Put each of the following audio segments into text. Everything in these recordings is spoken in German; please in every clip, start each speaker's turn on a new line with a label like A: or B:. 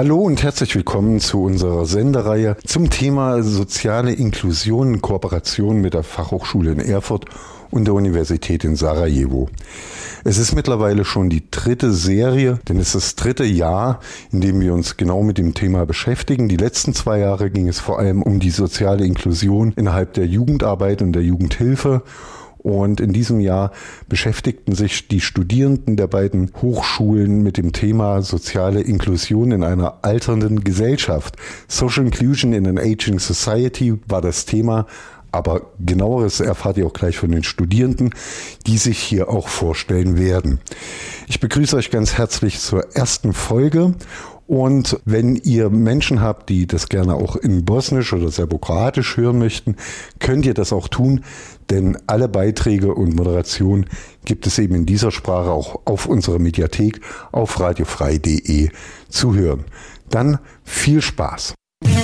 A: Hallo und herzlich willkommen zu unserer Sendereihe zum Thema soziale Inklusion in Kooperation mit der Fachhochschule in Erfurt und der Universität in Sarajevo. Es ist mittlerweile schon die 3. Serie, denn es ist das 3. Jahr, in dem wir uns genau mit dem Thema beschäftigen. Die letzten 2 Jahre ging es vor allem um die soziale Inklusion innerhalb der Jugendarbeit und der Jugendhilfe. Und in diesem Jahr beschäftigten sich die Studierenden der beiden Hochschulen mit dem Thema soziale Inklusion in einer alternden Gesellschaft. Social Inclusion in an Aging Society war das Thema, aber genaueres erfahrt ihr auch gleich von den Studierenden, die sich hier auch vorstellen werden. Ich begrüße euch ganz herzlich zur ersten Folge. Und wenn ihr Menschen habt, die das gerne auch in Bosnisch oder Serbokroatisch hören möchten, könnt ihr das auch tun, denn alle Beiträge und Moderation gibt es eben in dieser Sprache auch auf unserer Mediathek auf radiofrei.de zu hören. Dann viel Spaß!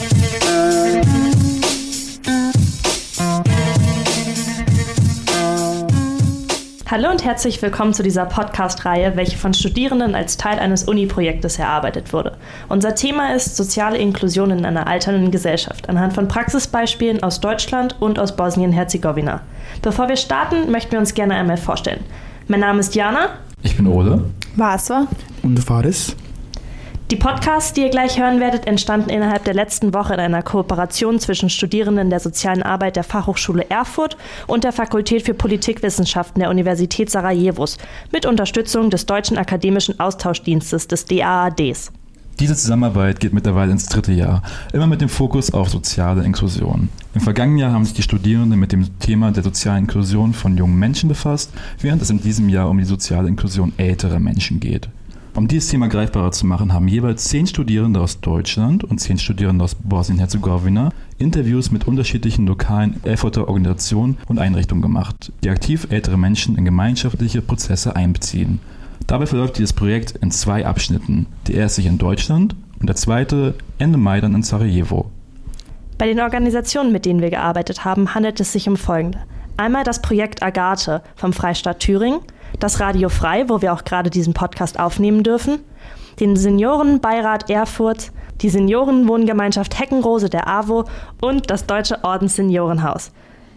B: Hallo und herzlich willkommen zu dieser Podcast-Reihe, welche von Studierenden als Teil eines Uni-Projektes erarbeitet wurde. Unser Thema ist soziale Inklusion in einer alternden Gesellschaft, anhand von Praxisbeispielen aus Deutschland und aus Bosnien-Herzegowina. Bevor wir starten, möchten wir uns gerne einmal vorstellen. Mein Name ist Jana.
C: Ich bin Ole.
D: Vaswa.
E: Und Faris.
B: Die Podcasts, die ihr gleich hören werdet, entstanden innerhalb der letzten Woche in einer Kooperation zwischen Studierenden der sozialen Arbeit der Fachhochschule Erfurt und der Fakultät für Politikwissenschaften der Universität Sarajevos mit Unterstützung des Deutschen Akademischen Austauschdienstes des DAADs.
C: Diese Zusammenarbeit geht mittlerweile ins 3. Jahr, immer mit dem Fokus auf soziale Inklusion. Im vergangenen Jahr haben sich die Studierenden mit dem Thema der sozialen Inklusion von jungen Menschen befasst, während es in diesem Jahr um die soziale Inklusion älterer Menschen geht. Um dieses Thema greifbarer zu machen, haben jeweils 10 Studierende aus Deutschland und 10 Studierende aus Bosnien-Herzegowina Interviews mit unterschiedlichen lokalen Erfurter Organisationen und Einrichtungen gemacht, die aktiv ältere Menschen in gemeinschaftliche Prozesse einbeziehen. Dabei verläuft dieses Projekt in 2 Abschnitten. Der erste in Deutschland und der zweite Ende Mai dann in Sarajevo.
B: Bei den Organisationen, mit denen wir gearbeitet haben, handelt es sich um folgende. Einmal das Projekt Agathe vom Freistaat Thüringen, das Radio Frei, wo wir auch gerade diesen Podcast aufnehmen dürfen, den Seniorenbeirat Erfurt, die Seniorenwohngemeinschaft Heckenrose der AWO und das Deutsche Ordensseniorenhaus.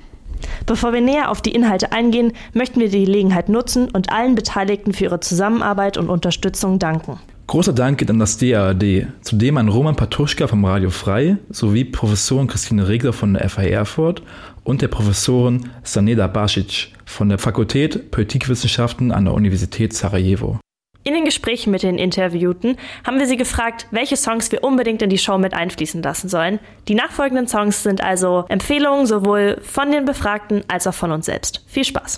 B: Bevor wir näher auf die Inhalte eingehen, möchten wir die Gelegenheit nutzen und allen Beteiligten für ihre Zusammenarbeit und Unterstützung danken.
E: Großer Dank geht an das DAAD, zudem an Roman Patuschka vom Radio Frei sowie Professorin Christine Regler von der FH Erfurt und der Professorin Saneda Basic von der Fakultät Politikwissenschaften an der Universität Sarajevo.
B: In den Gesprächen mit den Interviewten haben wir sie gefragt, welche Songs wir unbedingt in die Show mit einfließen lassen sollen. Die nachfolgenden Songs sind also Empfehlungen sowohl von den Befragten als auch von uns selbst. Viel Spaß!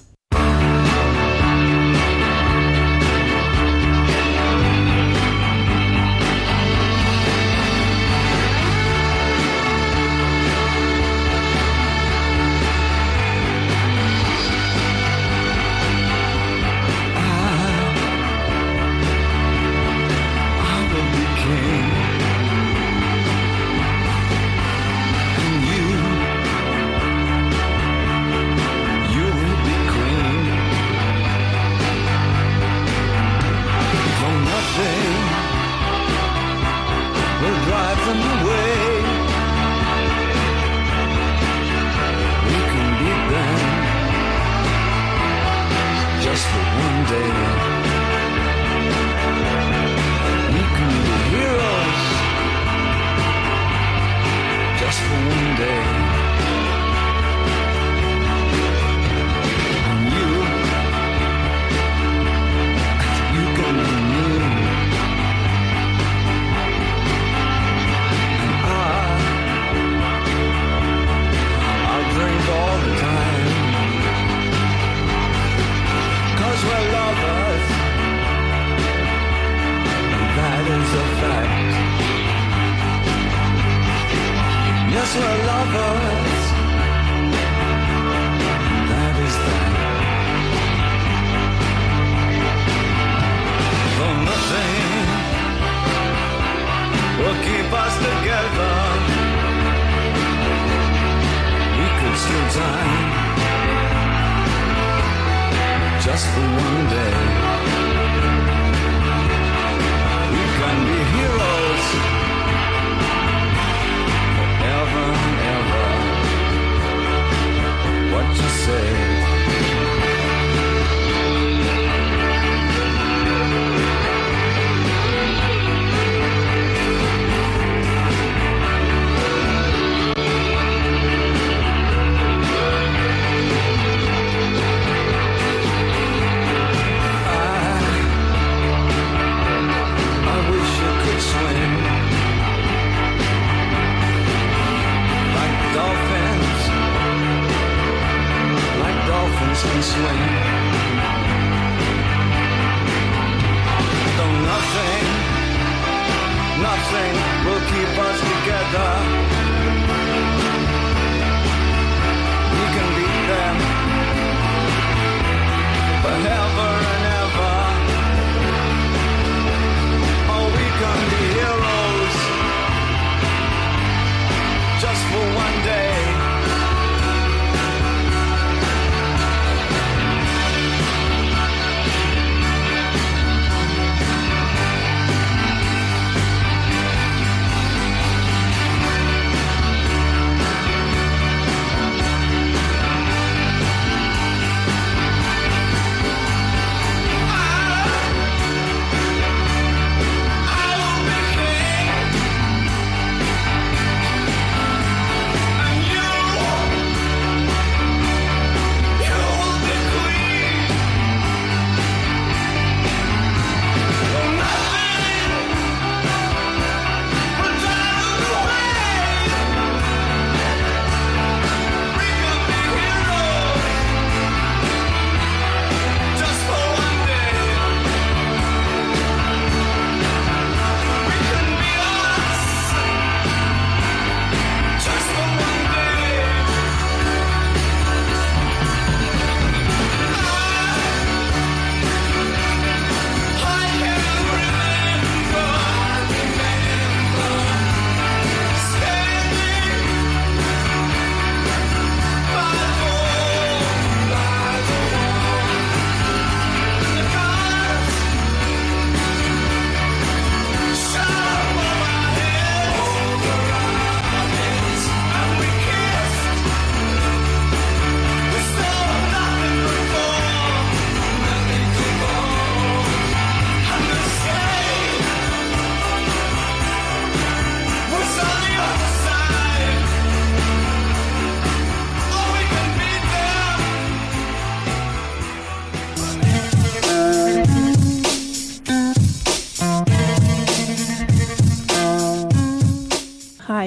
F: Just for one day, we can be heroes.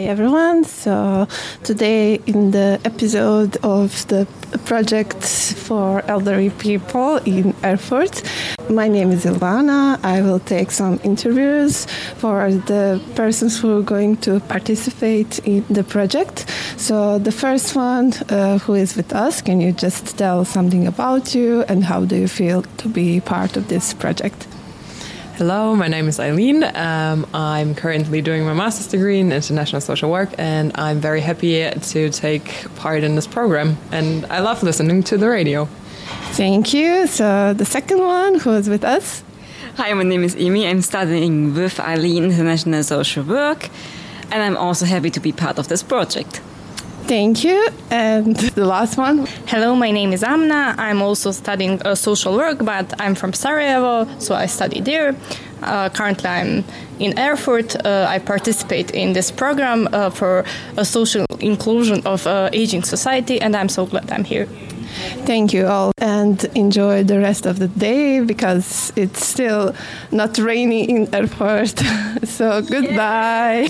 D: everyone. So today in the episode of the project for elderly people in Erfurt, my name is Ilvana. I will take some interviews for the persons who are going to participate in the project. So the first one who is with us, can you just tell something about you and how do you feel to be part of this project?
F: Hello, my name is Eileen. I'm currently doing my master's degree in international social work, and I'm very happy to take part in this program. And I love listening to the radio.
D: Thank you. So the second one who is with us.
G: Hi, my name is Amy. I'm studying with Eileen international social work, and I'm also happy to be part of this project.
D: Thank you. And the last one.
H: Hello, my name is Amna. I'm also studying social work, but I'm from Sarajevo, so I study there. Currently, I'm in Erfurt. I participate in this program for a social inclusion of aging society, and I'm so glad I'm here.
D: Thank you all, and enjoy the rest of the day because it's still not rainy in Erfurt. So goodbye.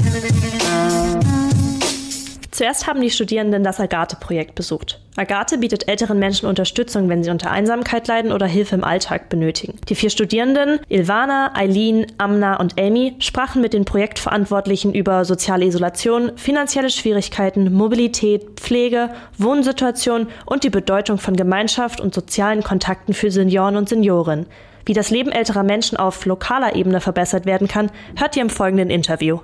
B: Zuerst haben die Studierenden das Agathe-Projekt besucht. Agathe bietet älteren Menschen Unterstützung, wenn sie unter Einsamkeit leiden oder Hilfe im Alltag benötigen. Die 4 Studierenden, Ilvana, Eileen, Amna und Amy, sprachen mit den Projektverantwortlichen über soziale Isolation, finanzielle Schwierigkeiten, Mobilität, Pflege, Wohnsituation und die Bedeutung von Gemeinschaft und sozialen Kontakten für Senioren und Seniorinnen. Wie das Leben älterer Menschen auf lokaler Ebene verbessert werden kann, hört ihr im folgenden Interview.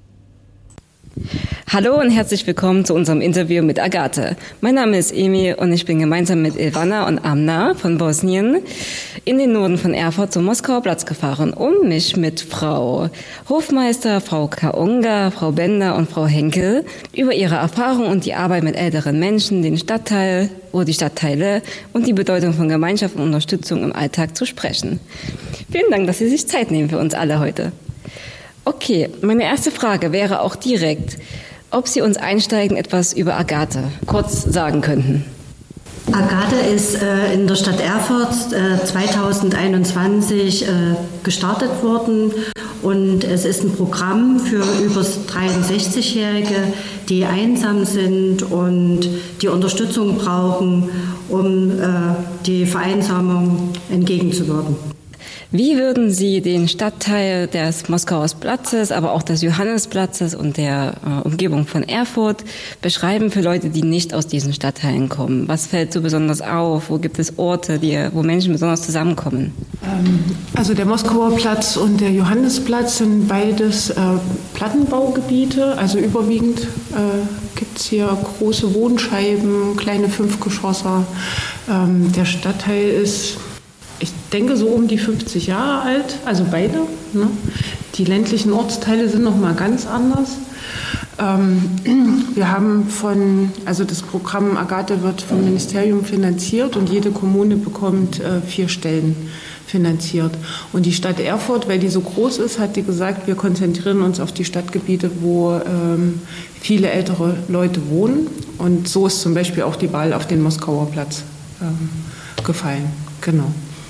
G: Hallo und herzlich willkommen zu unserem Interview mit Agathe. Mein Name ist Emi und ich bin gemeinsam mit Ilvana und Amna von Bosnien in den Norden von Erfurt zum Moskauer Platz gefahren, um mich mit Frau Hofmeister, Frau Kaunga, Frau Bender und Frau Henkel über ihre Erfahrung und die Arbeit mit älteren Menschen, den Stadtteil oder die Stadtteile und die Bedeutung von Gemeinschaft und Unterstützung im Alltag zu sprechen. Vielen Dank, dass Sie sich Zeit nehmen für uns alle heute. Okay, meine erste Frage wäre auch direkt, ob Sie uns einsteigen etwas über Agathe kurz sagen könnten.
I: Agathe ist in der Stadt Erfurt 2021 gestartet worden und es ist ein Programm für über 63-Jährige, die einsam sind und die Unterstützung brauchen, um die Vereinsamung entgegenzuwirken.
G: Wie würden Sie den Stadtteil des Moskauer Platzes, aber auch des Johannesplatzes und der Umgebung von Erfurt beschreiben für Leute, die nicht aus diesen Stadtteilen kommen? Was fällt so besonders auf? Wo gibt es Orte, wo Menschen besonders zusammenkommen?
J: Also der Moskauer Platz und der Johannesplatz sind beides Plattenbaugebiete. Also überwiegend gibt es hier große Wohnscheiben, kleine 5-Geschosser. Der Stadtteil ist, ich denke, so um die 50 Jahre alt, also beide. Ne? Die ländlichen Ortsteile sind noch mal ganz anders. Wir haben das Programm Agathe wird vom Ministerium finanziert und jede Kommune bekommt 4 Stellen finanziert. Und die Stadt Erfurt, weil die so groß ist, hat die gesagt, wir konzentrieren uns auf die Stadtgebiete, wo viele ältere Leute wohnen. Und so ist zum Beispiel auch die Wahl auf den Moskauer Platz gefallen. Genau.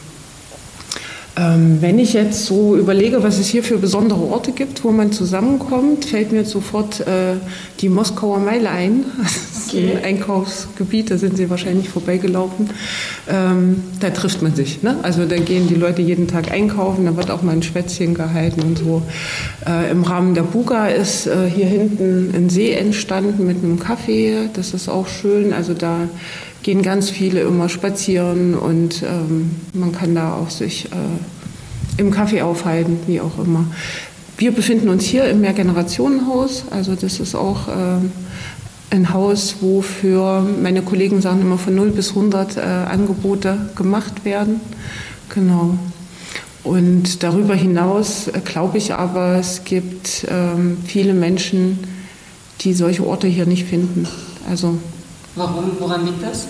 J: Wenn ich jetzt so überlege, was es hier für besondere Orte gibt, wo man zusammenkommt, fällt mir sofort die Moskauer Meile ein. Das ist ein Einkaufsgebiet, da sind Sie wahrscheinlich vorbeigelaufen. Da trifft man sich. Ne? Also da gehen die Leute jeden Tag einkaufen, da wird auch mal ein Schwätzchen gehalten und so. Im Rahmen der Buga ist hier hinten ein See entstanden mit einem Café. Das ist auch schön. Also da gehen ganz viele immer spazieren und man kann da auch sich im Café aufhalten, wie auch immer. Wir befinden uns hier im Mehrgenerationenhaus, also das ist auch ein Haus, wo für, meine Kollegen sagen immer, von 0 bis 100 Angebote gemacht werden. Genau. Und darüber hinaus glaube ich aber, es gibt viele Menschen, die solche Orte hier nicht finden. Also
G: warum? Woran liegt das?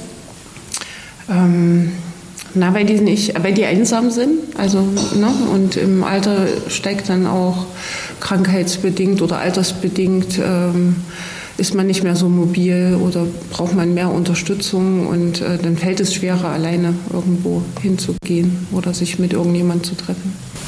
J: Weil die einsam sind. Also, ne? Und im Alter steigt dann auch krankheitsbedingt oder altersbedingt ist man nicht mehr so mobil oder braucht man mehr Unterstützung und dann fällt es schwerer, alleine irgendwo hinzugehen oder sich mit irgendjemandem zu treffen.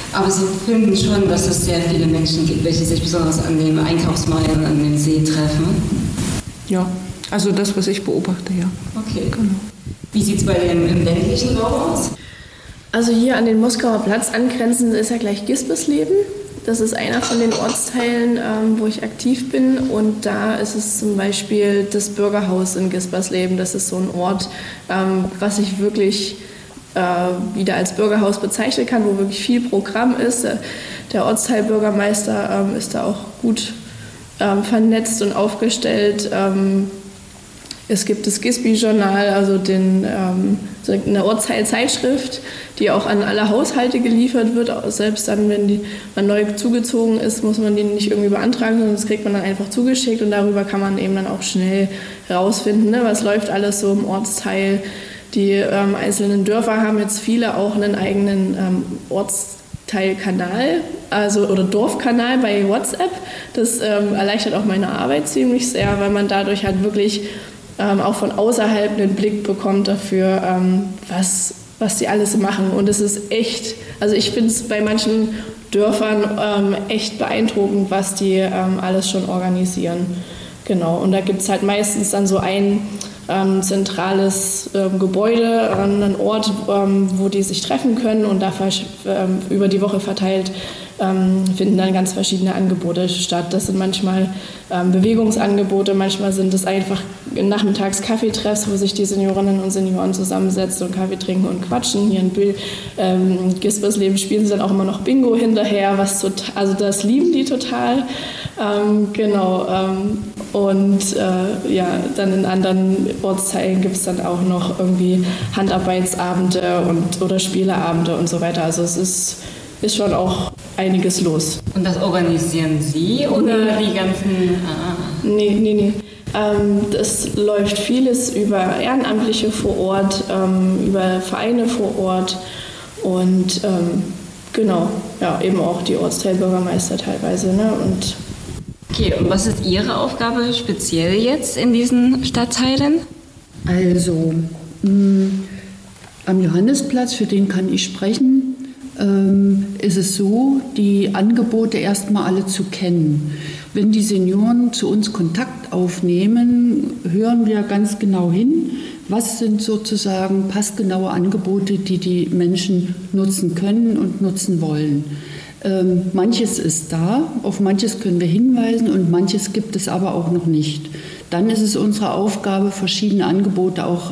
G: Aber Sie finden schon, dass es sehr viele Menschen gibt, welche sich besonders an den Einkaufsmeilen an dem See treffen?
J: Ja, also das, was ich beobachte, ja.
G: Okay, genau. Wie sieht es bei dem im ländlichen Raum aus?
K: Also hier an den Moskauer Platz angrenzend ist ja gleich Gispersleben. Das ist einer von den Ortsteilen, wo ich aktiv bin. Und da ist es zum Beispiel das Bürgerhaus in Gispersleben. Das ist so ein Ort, was ich wirklich wieder als Bürgerhaus bezeichnen kann, wo wirklich viel Programm ist. Der Ortsteilbürgermeister ist da auch gut vernetzt und aufgestellt. Es gibt das Gisby-Journal, also eine Ortsteilzeitschrift, die auch an alle Haushalte geliefert wird. Selbst dann, wenn man neu zugezogen ist, muss man die nicht irgendwie beantragen, sondern das kriegt man dann einfach zugeschickt und darüber kann man eben dann auch schnell herausfinden, ne, was läuft alles so im Ortsteil. Die einzelnen Dörfer haben jetzt viele auch einen eigenen Ortsteilkanal, oder Dorfkanal bei WhatsApp. Das erleichtert auch meine Arbeit ziemlich sehr, weil man dadurch halt wirklich auch von außerhalb einen Blick bekommt dafür, was die alles machen. Und es ist echt, also ich finde es bei manchen Dörfern echt beeindruckend, was die alles schon organisieren. Genau, und da gibt es halt meistens dann so ein zentrales Gebäude, einen Ort, wo die sich treffen können und da über die Woche verteilt finden dann ganz verschiedene Angebote statt. Das sind manchmal Bewegungsangebote, manchmal sind es einfach nachmittags Kaffeetreffs, wo sich die Seniorinnen und Senioren zusammensetzen und Kaffee trinken und quatschen. Hier in Gispersleben spielen sie dann auch immer noch Bingo hinterher, also das lieben die total. Dann in anderen Ortsteilen gibt es dann auch noch irgendwie Handarbeitsabende oder Spieleabende und so weiter. Also es ist schon auch einiges los.
G: Und das organisieren Sie oder die ganzen...
K: Nee. Das läuft vieles über Ehrenamtliche vor Ort, über Vereine vor Ort und eben auch die Ortsteilbürgermeister teilweise. Ne?
G: Okay, und was ist Ihre Aufgabe speziell jetzt in diesen Stadtteilen?
L: Also, am Johannesplatz, für den kann ich sprechen, ist es so, die Angebote erstmal alle zu kennen. Wenn die Senioren zu uns Kontakt aufnehmen, hören wir ganz genau hin, was sind sozusagen passgenaue Angebote, die die Menschen nutzen können und nutzen wollen. Manches ist da, auf manches können wir hinweisen und manches gibt es aber auch noch nicht. Dann ist es unsere Aufgabe, verschiedene Angebote auch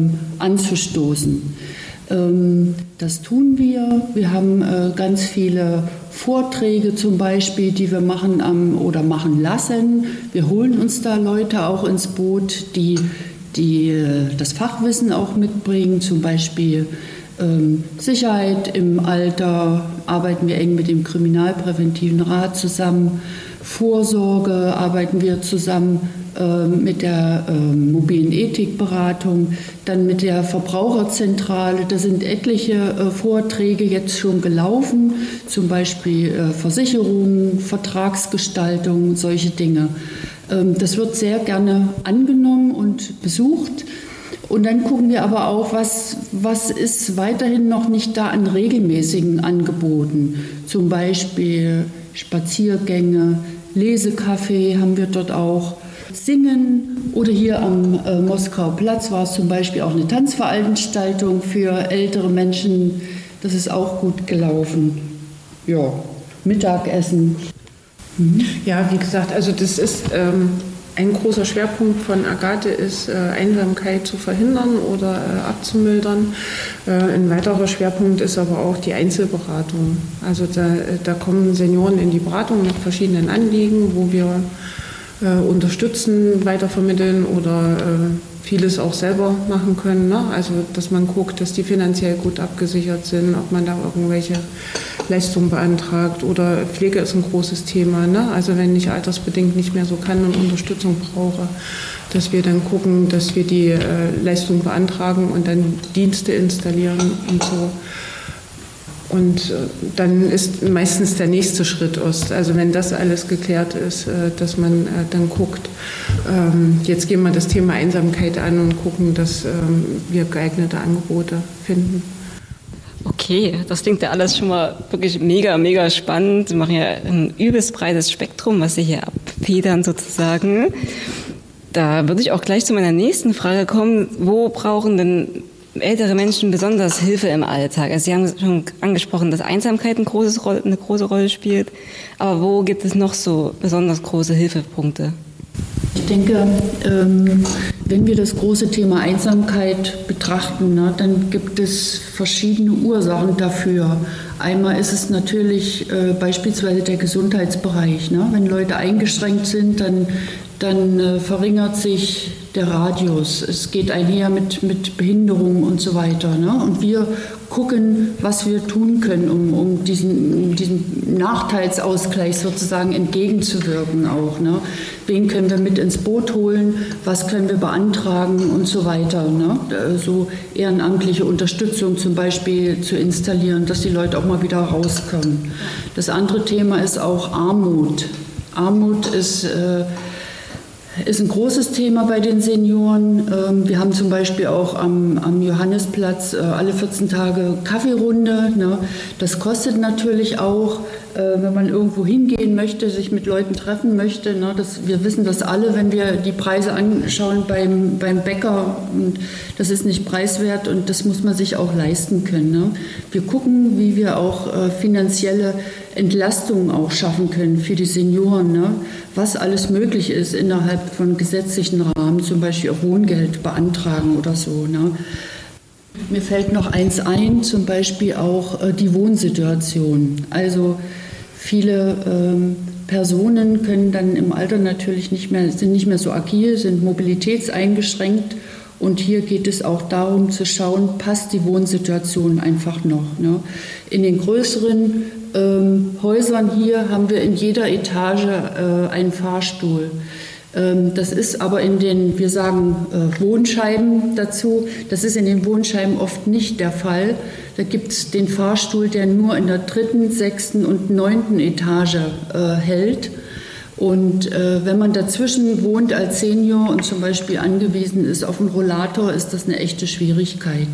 L: anzustoßen. Das tun wir. Wir haben ganz viele Vorträge zum Beispiel, die wir machen machen lassen. Wir holen uns da Leute auch ins Boot, die das Fachwissen auch mitbringen, zum Beispiel Sicherheit im Alter, arbeiten wir eng mit dem Kriminalpräventiven Rat zusammen. Vorsorge arbeiten wir zusammen mit der mobilen Ethikberatung, dann mit der Verbraucherzentrale. Da sind etliche Vorträge jetzt schon gelaufen, zum Beispiel Versicherungen, Vertragsgestaltung, solche Dinge. Das wird sehr gerne angenommen und besucht. Und dann gucken wir aber auch, was ist weiterhin noch nicht da an regelmäßigen Angeboten. Zum Beispiel Spaziergänge, Lesekaffee haben wir dort auch, Singen oder hier am Moskauer Platz war es zum Beispiel auch eine Tanzveranstaltung für ältere Menschen. Das ist auch gut gelaufen. Ja, Mittagessen.
J: Ja, wie gesagt, also das ist ein großer Schwerpunkt von Agathe ist, Einsamkeit zu verhindern oder abzumildern. Ein weiterer Schwerpunkt ist aber auch die Einzelberatung. Also da kommen Senioren in die Beratung mit verschiedenen Anliegen, wo wir unterstützen, weitervermitteln oder vieles auch selber machen können. Ne? Also dass man guckt, dass die finanziell gut abgesichert sind, ob man da irgendwelche Leistungen beantragt oder Pflege ist ein großes Thema. Ne? Also wenn ich altersbedingt nicht mehr so kann und Unterstützung brauche, dass wir dann gucken, dass wir die Leistung beantragen und dann Dienste installieren und so. Und dann ist meistens der nächste Schritt Ost. Also wenn das alles geklärt ist, dass man dann guckt, jetzt gehen wir das Thema Einsamkeit an und gucken, dass wir geeignete Angebote finden.
G: Okay. Okay, das klingt ja alles schon mal wirklich mega, mega spannend. Sie machen ja ein übelst breites Spektrum, was Sie hier abfedern sozusagen. Da würde ich auch gleich zu meiner nächsten Frage kommen. Wo brauchen denn ältere Menschen besonders Hilfe im Alltag? Also Sie haben schon angesprochen, dass Einsamkeit eine große Rolle spielt. Aber wo gibt es noch so besonders große Hilfepunkte?
L: Ich denke, wenn wir das große Thema Einsamkeit betrachten, dann gibt es verschiedene Ursachen dafür. Einmal ist es natürlich beispielsweise der Gesundheitsbereich. Wenn Leute eingeschränkt sind, dann verringert sich der Radius. Es geht einher mit Behinderungen und so weiter. Und wir gucken, was wir tun können, um diesem Nachteilsausgleich sozusagen entgegenzuwirken auch. Wen können wir mit ins Boot holen, was können wir beantragen und so weiter. So ehrenamtliche Unterstützung zum Beispiel zu installieren, dass die Leute auch mal wieder rauskommen. Das andere Thema ist auch Armut. Armut ist ein großes Thema bei den Senioren. Wir haben zum Beispiel auch am Johannisplatz alle 14 Tage Kaffeerunde. Das kostet natürlich auch, wenn man irgendwo hingehen möchte, sich mit Leuten treffen möchte. Wir wissen das alle, wenn wir die Preise anschauen beim Bäcker. Und das ist nicht preiswert und das muss man sich auch leisten können. Wir gucken, wie wir auch finanzielle Entlastungen auch schaffen können für die Senioren, was alles möglich ist innerhalb von gesetzlichen Rahmen, zum Beispiel auch Wohngeld beantragen oder so. Mir fällt noch eins ein, zum Beispiel auch die Wohnsituation. Also viele Personen können dann im Alter natürlich sind nicht mehr so agil, sind mobilitätseingeschränkt. Und hier geht es auch darum zu schauen, passt die Wohnsituation einfach noch. In den größeren Häusern hier haben wir in jeder Etage einen Fahrstuhl. Das ist aber wir sagen Wohnscheiben dazu, das ist in den Wohnscheiben oft nicht der Fall. Da gibt es den Fahrstuhl, der nur in der 3., 6. und 9. Etage hält. Und wenn man dazwischen wohnt als Senior und zum Beispiel angewiesen ist auf einen Rollator, ist das eine echte Schwierigkeit.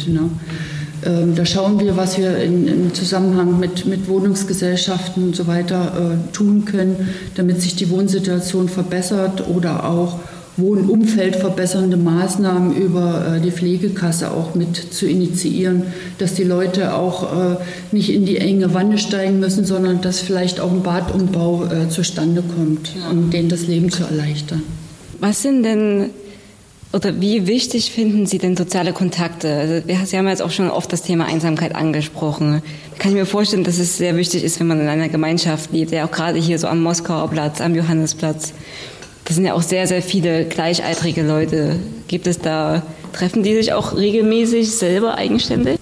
L: Da schauen wir, was wir im Zusammenhang mit Wohnungsgesellschaften und so weiter tun können, damit sich die Wohnsituation verbessert oder auch Wohnumfeld verbessernde Maßnahmen über die Pflegekasse auch mit zu initiieren, dass die Leute auch nicht in die enge Wanne steigen müssen, sondern dass vielleicht auch ein Badumbau zustande kommt, um denen das Leben zu erleichtern.
G: Was sind denn oder wie wichtig finden Sie denn soziale Kontakte? Also Sie haben jetzt auch schon oft das Thema Einsamkeit angesprochen. Kann ich mir vorstellen, dass es sehr wichtig ist, wenn man in einer Gemeinschaft lebt, ja auch gerade hier so am Moskauer Platz, am Johannisplatz. Das sind ja auch sehr, sehr viele gleichaltrige Leute. Treffen die sich auch regelmäßig selber eigenständig?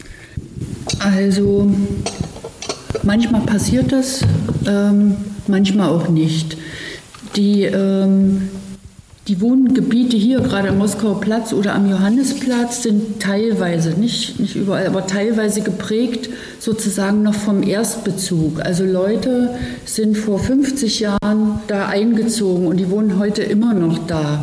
L: Also manchmal passiert das, manchmal auch nicht. Die Wohngebiete hier, gerade am Moskauer Platz oder am Johannisplatz, sind teilweise, nicht überall, aber teilweise geprägt sozusagen noch vom Erstbezug. Also Leute sind vor 50 Jahren da eingezogen und die wohnen heute immer noch da.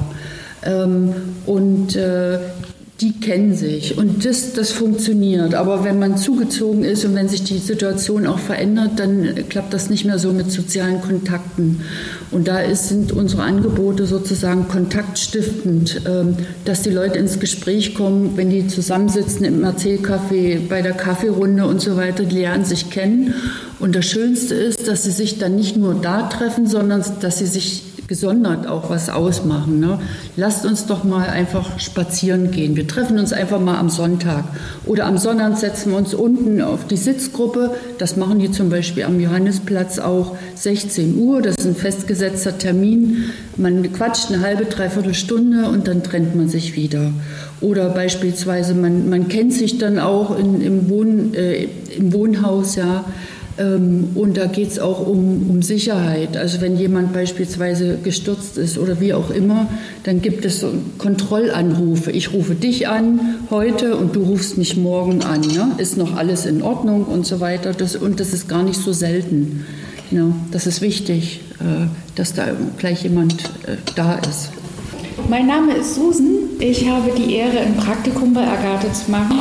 L: Die kennen sich und das funktioniert. Aber wenn man zugezogen ist und wenn sich die Situation auch verändert, dann klappt das nicht mehr so mit sozialen Kontakten. Und da sind unsere Angebote sozusagen kontaktstiftend, dass die Leute ins Gespräch kommen, wenn die zusammensitzen im Erzählcafé, bei der Kaffeerunde und so weiter, die lernen sich kennen. Und das Schönste ist, dass sie sich dann nicht nur da treffen, sondern dass sie sich gesondert auch was ausmachen. Lasst uns doch mal einfach spazieren gehen. Wir treffen uns einfach mal am Sonntag. Oder am Sonntag setzen wir uns unten auf die Sitzgruppe. Das machen die zum Beispiel am Johannisplatz auch 16 Uhr. Das ist ein festgesetzter Termin. Man quatscht eine halbe, dreiviertel Stunde und dann trennt man sich wieder. Oder beispielsweise, man kennt sich dann auch im Wohnhaus, ja. Und da geht es auch um Sicherheit. Also wenn jemand beispielsweise gestürzt ist oder wie auch immer, dann gibt es so Kontrollanrufe. Ich rufe dich an heute und du rufst mich morgen an. Ne? Ist noch alles in Ordnung und so weiter. Das ist gar nicht so selten. Ja, das ist wichtig, dass da gleich jemand da ist.
M: Mein Name ist Susan. Ich habe die Ehre, ein Praktikum bei Agathe zu machen.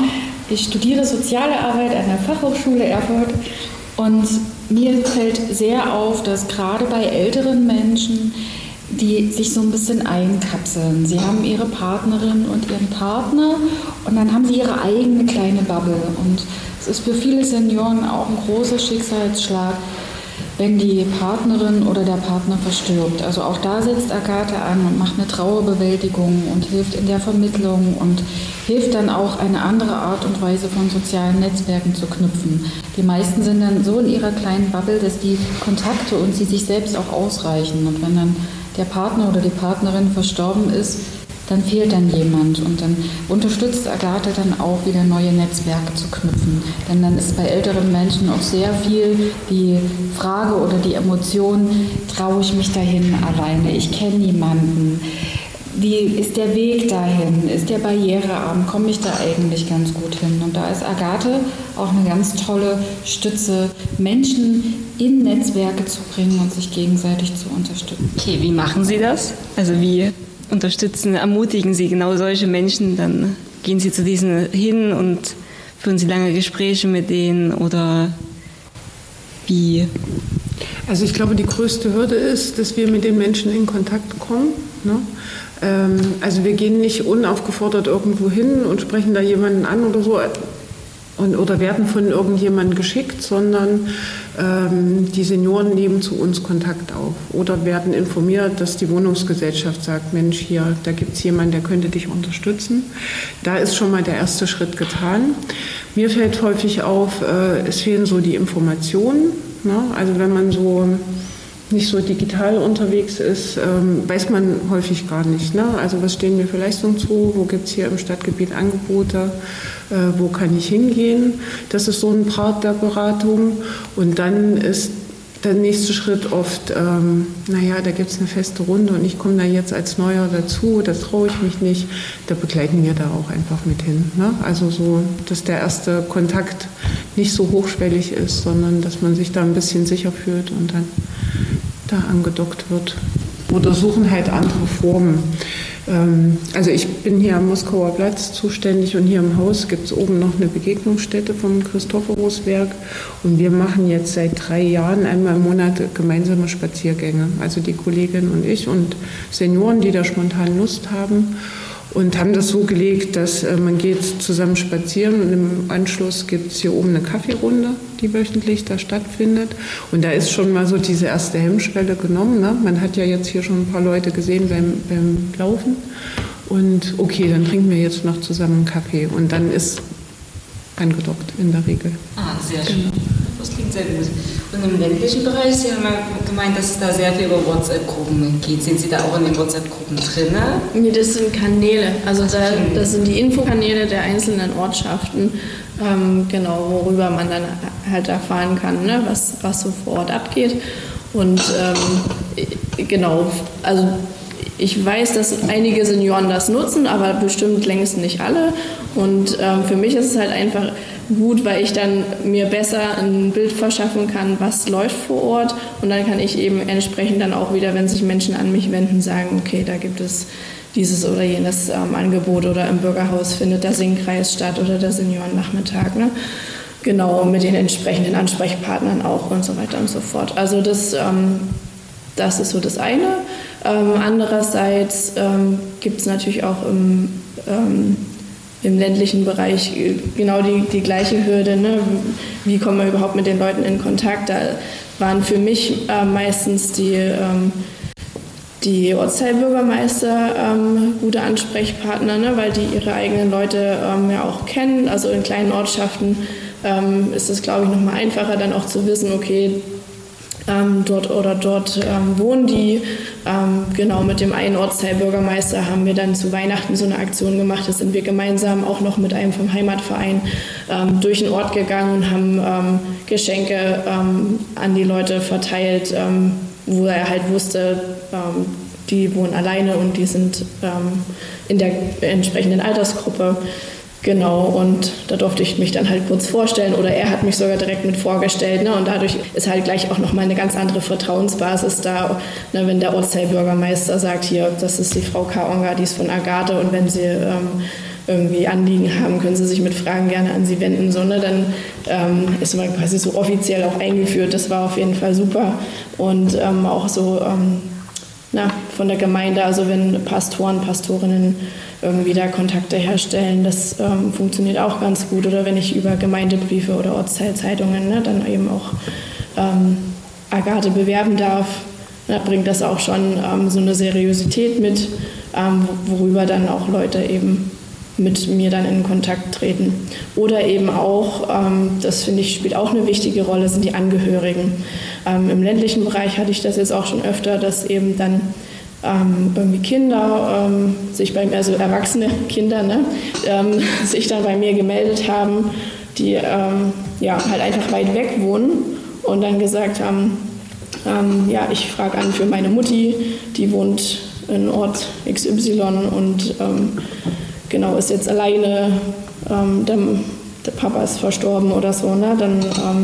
M: Ich studiere Soziale Arbeit an der Fachhochschule Erfurt und mir fällt sehr auf, dass gerade bei älteren Menschen, die sich so ein bisschen einkapseln. Sie haben ihre Partnerin und ihren Partner und dann haben sie ihre eigene kleine Bubble. Und es ist für viele Senioren auch ein großer Schicksalsschlag, wenn die Partnerin oder der Partner verstirbt. Also auch da setzt Agathe an und macht eine Trauerbewältigung und hilft in der Vermittlung und hilft dann auch, eine andere Art und Weise von sozialen Netzwerken zu knüpfen. Die meisten sind dann so in ihrer kleinen Bubble, dass die Kontakte und sie sich selbst auch ausreichen. Und wenn dann der Partner oder die Partnerin verstorben ist, dann fehlt dann jemand und dann unterstützt Agathe dann auch wieder neue Netzwerke zu knüpfen. Denn dann ist bei älteren Menschen auch sehr viel die Frage oder die Emotion, traue ich mich dahin alleine, ich kenne niemanden. Wie ist der Weg dahin? Ist der barrierearm? Komme ich da eigentlich ganz gut hin? Und da ist Agathe auch eine ganz tolle Stütze, Menschen in Netzwerke zu bringen und sich gegenseitig zu unterstützen.
G: Okay, wie machen Sie das? Also wie unterstützen, ermutigen Sie genau solche Menschen? Dann gehen Sie zu diesen hin und führen Sie lange Gespräche mit denen oder wie?
J: Also ich glaube, die größte Hürde ist, dass wir mit den Menschen in Kontakt kommen. Ne? Also wir gehen nicht unaufgefordert irgendwo hin und sprechen da jemanden an oder so oder werden von irgendjemandem geschickt, sondern die Senioren nehmen zu uns Kontakt auf oder werden informiert, dass die Wohnungsgesellschaft sagt, Mensch, hier, da gibt es jemanden, der könnte dich unterstützen. Da ist schon mal der erste Schritt getan. Mir fällt häufig auf, es fehlen so die Informationen. Ne? Also wenn man so nicht so digital unterwegs ist, weiß man häufig gar nicht. Ne? Also was stehen mir für Leistungen zu, wo gibt es hier im Stadtgebiet Angebote, wo kann ich hingehen. Das ist so ein Part der Beratung. Und dann ist der nächste Schritt oft, da gibt es eine feste Runde und ich komme da jetzt als Neuer dazu, das traue ich mich nicht. Da begleiten wir da auch einfach mit hin. Ne? Also so, dass der erste Kontakt nicht so hochschwellig ist, sondern dass man sich da ein bisschen sicher fühlt und dann da angedockt wird. Oder suchen halt andere Formen. Also ich bin hier am Moskauer Platz zuständig und hier im Haus gibt es oben noch eine Begegnungsstätte vom Christophoruswerk und wir machen jetzt seit 3 Jahren einmal im Monat gemeinsame Spaziergänge. Also die Kollegin und ich und Senioren, die da spontan Lust haben. Und haben das so gelegt, dass man geht zusammen spazieren und im Anschluss gibt es hier oben eine Kaffeerunde, die wöchentlich da stattfindet. Und da ist schon mal so diese erste Hemmschwelle genommen. Ne? Man hat ja jetzt hier schon ein paar Leute gesehen beim Laufen. Und okay, dann trinken wir jetzt noch zusammen einen Kaffee. Und dann ist angedockt in der Regel.
G: Ah, sehr schön. Genau. Das klingt sehr gut. Und im ländlichen Bereich, Sie haben ja gemeint, dass es da sehr viel über WhatsApp-Gruppen geht. Sind Sie da auch in den WhatsApp-Gruppen drin?
K: Nee, das sind Kanäle. Also das sind die Infokanäle der einzelnen Ortschaften, worüber man dann halt erfahren kann, ne, was so vor Ort abgeht. Und also ich weiß, dass einige Senioren das nutzen, aber bestimmt längst nicht alle. Und für mich ist es halt einfach gut, weil ich dann mir besser ein Bild verschaffen kann, was läuft vor Ort. Und dann kann ich eben entsprechend dann auch wieder, wenn sich Menschen an mich wenden, sagen, okay, da gibt es dieses oder jenes Angebot oder im Bürgerhaus findet der Singkreis statt oder der Seniorennachmittag. Ne? Genau, mit den entsprechenden Ansprechpartnern auch und so weiter und so fort. Also das ist so das eine. Andererseits gibt es natürlich auch im ländlichen Bereich genau die gleiche Hürde. Ne? Wie kommen wir überhaupt mit den Leuten in Kontakt? Da waren für mich meistens die Ortsteilbürgermeister gute Ansprechpartner, ne? Weil die ihre eigenen Leute ja auch kennen. Also in kleinen Ortschaften ist es, glaube ich, noch mal einfacher, dann auch zu wissen, okay, dort wohnen die. Genau, mit dem einen Ortsteilbürgermeister haben wir dann zu Weihnachten so eine Aktion gemacht. Da sind wir gemeinsam auch noch mit einem vom Heimatverein durch den Ort gegangen und haben Geschenke an die Leute verteilt, wo er halt wusste, die wohnen alleine und die sind in der entsprechenden Altersgruppe. Genau, und da durfte ich mich dann halt kurz vorstellen oder er hat mich sogar direkt mit vorgestellt. Ne? Und dadurch ist halt gleich auch nochmal eine ganz andere Vertrauensbasis da, ne? Wenn der Ortsteilbürgermeister sagt, hier, das ist die Frau Kaonga, die ist von Agathe und wenn sie irgendwie Anliegen haben, können Sie sich mit Fragen gerne an sie wenden. So, ne? Dann ist man quasi so offiziell auch eingeführt. Das war auf jeden Fall super. Und auch so von der Gemeinde, also wenn Pastoren, Pastorinnen irgendwie da Kontakte herstellen, das funktioniert auch ganz gut. Oder wenn ich über Gemeindebriefe oder Ortsteilzeitungen dann eben auch Agathe bewerben darf, bringt das auch schon so eine Seriosität mit, worüber dann auch Leute eben mit mir dann in Kontakt treten. Oder eben auch, das finde ich spielt auch eine wichtige Rolle, sind die Angehörigen. Im ländlichen Bereich hatte ich das jetzt auch schon öfter, dass eben dann irgendwie Kinder sich bei mir, also erwachsene Kinder, sich dann bei mir gemeldet haben, die halt einfach weit weg wohnen und dann gesagt haben, ich frage an für meine Mutti, die wohnt in Ort XY und ist jetzt alleine, der Papa ist verstorben oder so, ne? Dann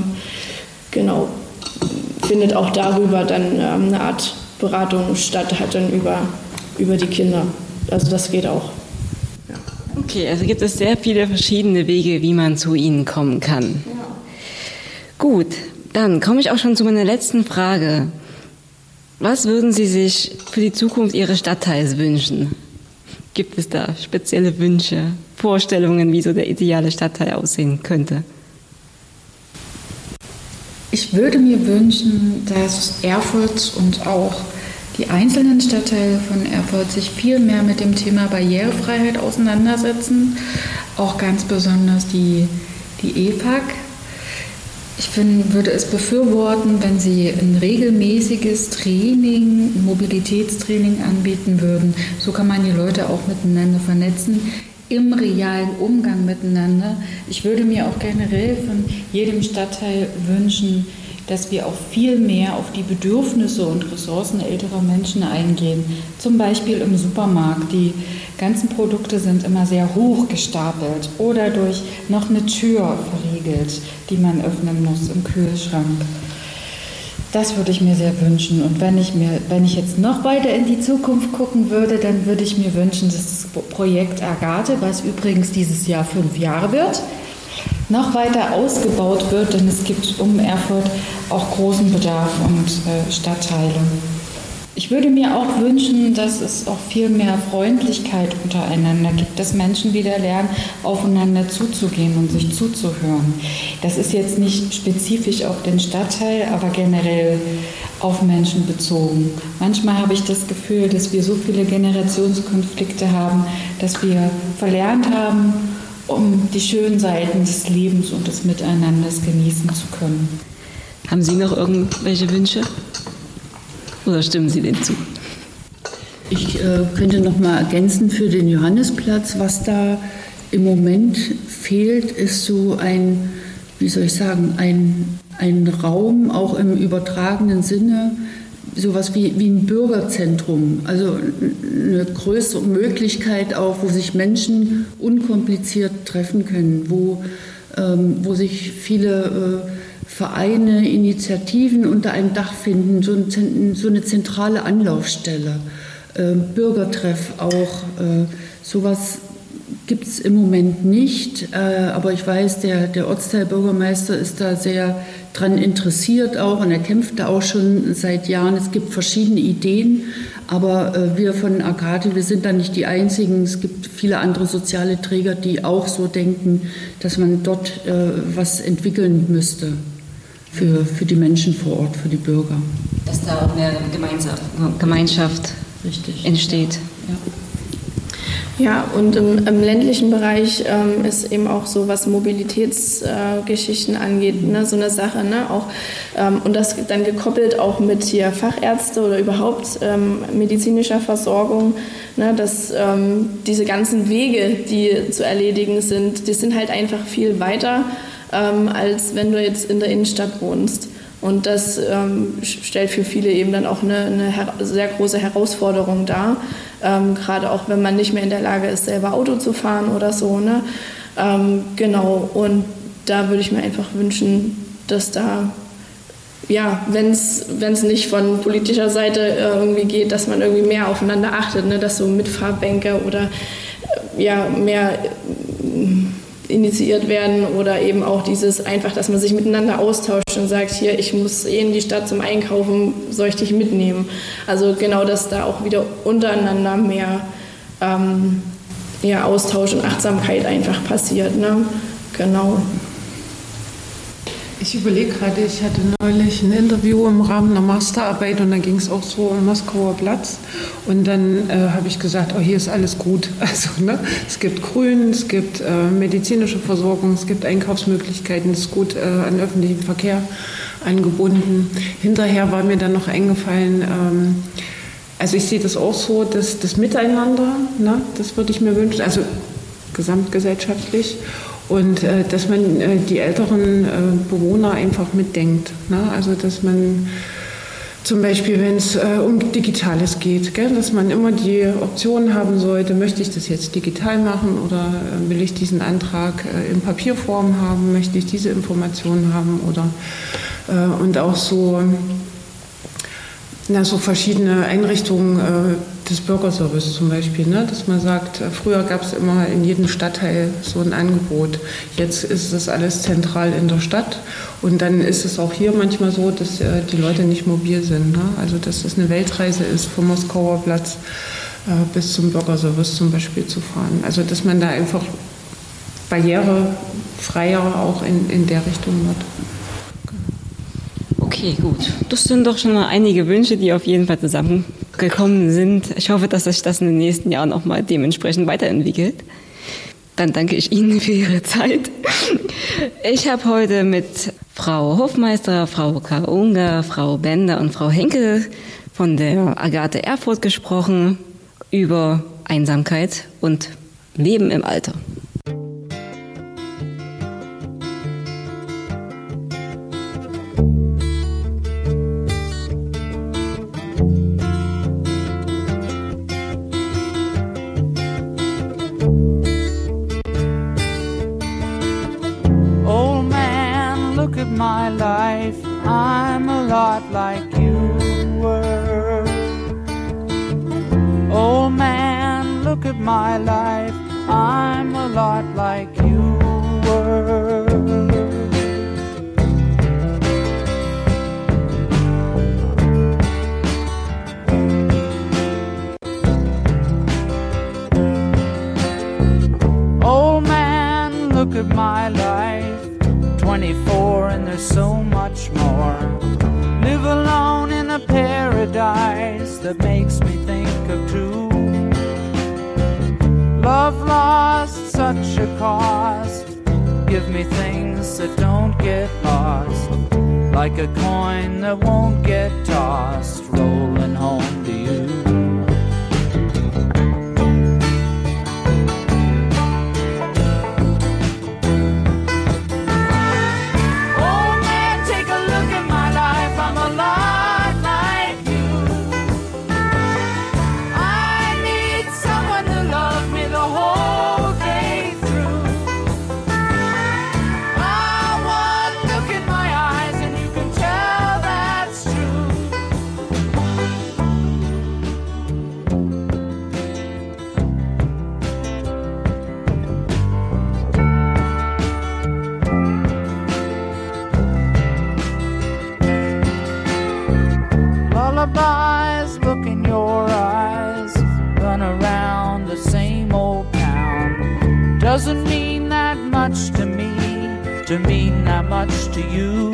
K: findet auch darüber dann eine Art Beratung statt, halt dann über die Kinder. Also das geht auch. Ja.
G: Okay, also gibt es sehr viele verschiedene Wege, wie man zu Ihnen kommen kann. Ja. Gut, dann komme ich auch schon zu meiner letzten Frage. Was würden Sie sich für die Zukunft Ihres Stadtteils wünschen? Gibt es da spezielle Wünsche, Vorstellungen, wie so der ideale Stadtteil aussehen könnte?
M: Ich würde mir wünschen, dass Erfurt und auch die einzelnen Stadtteile von Erfurt sich viel mehr mit dem Thema Barrierefreiheit auseinandersetzen, auch ganz besonders die EPAG. Ich würde es befürworten, wenn sie ein regelmäßiges Training, Mobilitätstraining anbieten würden. So kann man die Leute auch miteinander vernetzen, im realen Umgang miteinander. Ich würde mir auch generell von jedem Stadtteil wünschen, dass wir auch viel mehr auf die Bedürfnisse und Ressourcen älterer Menschen eingehen. Zum Beispiel im Supermarkt. Die ganzen Produkte sind immer sehr hoch gestapelt oder durch noch eine Tür verriegelt, die man öffnen muss im Kühlschrank. Das würde ich mir sehr wünschen. Und wenn ich jetzt noch weiter in die Zukunft gucken würde, dann würde ich mir wünschen, dass das Projekt Agathe, was übrigens dieses Jahr 5 Jahre wird, noch weiter ausgebaut wird, denn es gibt um Erfurt auch großen Bedarf und Stadtteile. Ich würde mir auch wünschen, dass es auch viel mehr Freundlichkeit untereinander gibt, dass Menschen wieder lernen, aufeinander zuzugehen und sich zuzuhören. Das ist jetzt nicht spezifisch auf den Stadtteil, aber generell auf Menschen bezogen. Manchmal habe ich das Gefühl, dass wir so viele Generationskonflikte haben, dass wir verlernt haben, um die schönen Seiten des Lebens und des Miteinanders genießen zu können.
G: Haben Sie noch irgendwelche Wünsche? Oder stimmen Sie dem zu?
L: Ich könnte noch mal ergänzen für den Johannesplatz, was da im Moment fehlt, ist so ein Raum, auch im übertragenen Sinne, sowas wie ein Bürgerzentrum, also eine größere Möglichkeit auch, wo sich Menschen unkompliziert treffen können, wo sich viele Vereine, Initiativen unter einem Dach finden, so eine zentrale Anlaufstelle, Bürgertreff auch, sowas gibt es im Moment nicht, aber ich weiß, der Ortsteilbürgermeister ist da sehr dran interessiert auch und er kämpft da auch schon seit Jahren. Es gibt verschiedene Ideen, aber wir von Agathe, wir sind da nicht die Einzigen. Es gibt viele andere soziale Träger, die auch so denken, dass man dort was entwickeln müsste für die Menschen vor Ort, für die Bürger.
G: Dass da auch mehr Gemeinschaft
L: Richtig.
G: Entsteht.
L: Ja.
K: Ja, und im ländlichen Bereich ist eben auch so, was Mobilitätsgeschichten angeht, ne, so eine Sache, ne, auch, und das dann gekoppelt auch mit hier Fachärzte oder überhaupt medizinischer Versorgung, ne, dass diese ganzen Wege, die zu erledigen sind, die sind halt einfach viel weiter, als wenn du jetzt in der Innenstadt wohnst. Und das stellt für viele eben dann auch eine sehr große Herausforderung dar, gerade auch wenn man nicht mehr in der Lage ist, selber Auto zu fahren oder so. Ne? Genau, und da würde ich mir einfach wünschen, dass da, ja, wenn es nicht von politischer Seite irgendwie geht, dass man irgendwie mehr aufeinander achtet, ne? Dass so Mitfahrbänke oder mehr initiiert werden oder eben auch dieses einfach, dass man sich miteinander austauscht und sagt, hier, ich muss in die Stadt zum Einkaufen, soll ich dich mitnehmen? Also genau, dass da auch wieder untereinander mehr Austausch und Achtsamkeit einfach passiert. Ne? Genau.
J: Ich überlege gerade, ich hatte neulich ein Interview im Rahmen einer Masterarbeit und da ging es auch so um Moskauer Platz und dann habe ich gesagt, hier ist alles gut. Also es gibt Grün, es gibt medizinische Versorgung, es gibt Einkaufsmöglichkeiten, es ist gut an öffentlichem Verkehr angebunden. Hinterher war mir dann noch eingefallen, also ich sehe das auch so, dass das Miteinander, das würde ich mir wünschen, also gesamtgesellschaftlich. Und dass man die älteren Bewohner einfach mitdenkt. Ne? Also dass man zum Beispiel, wenn es um Digitales geht, dass man immer die Option haben sollte, möchte ich das jetzt digital machen oder will ich diesen Antrag in Papierform haben, möchte ich diese Informationen haben oder und auch so verschiedene Einrichtungen des Bürgerservice zum Beispiel, dass man sagt, früher gab es immer in jedem Stadtteil so ein Angebot. Jetzt ist das alles zentral in der Stadt und dann ist es auch hier manchmal so, dass die Leute nicht mobil sind. Ne? Also dass das eine Weltreise ist, vom Moskauer Platz bis zum Bürgerservice zum Beispiel zu fahren. Also dass man da einfach barrierefreier auch in der Richtung wird.
G: Okay, gut. Das sind doch schon mal einige Wünsche, die auf jeden Fall zusammengekommen sind. Ich hoffe, dass sich das in den nächsten Jahren auch mal dementsprechend weiterentwickelt. Dann danke ich Ihnen für Ihre Zeit. Ich habe heute mit Frau Hofmeister, Frau Kaunga, Frau Bender und Frau Henkel von der Agathe Erfurt gesprochen über Einsamkeit und Leben im Alter.
N: My life, I'm a lot like you were. Old man, look at my life, I'm a lot like you were. Old man, look at my life, 24 and there's so much more. Live alone in a paradise that makes me think of two. Love lost, such a cost. Give me things that don't get lost, like a coin that won't get tossed, rolling home to you. Lullabies, look in your eyes, run around the same old town. Doesn't mean that much to me, to mean that much to you.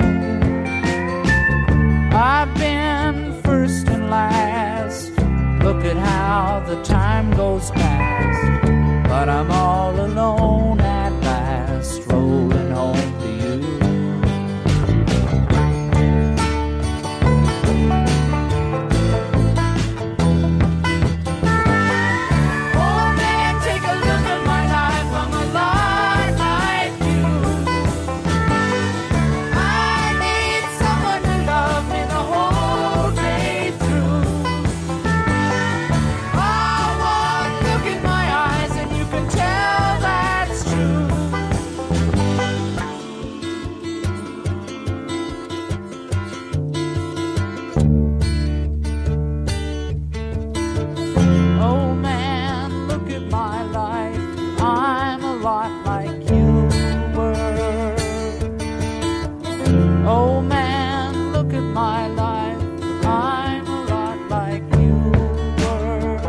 N: I've been first and last, look at how the time goes past, but I'm all alone at last, rolling home to you. Tell that Oh man, look at my life. I'm a lot like you were.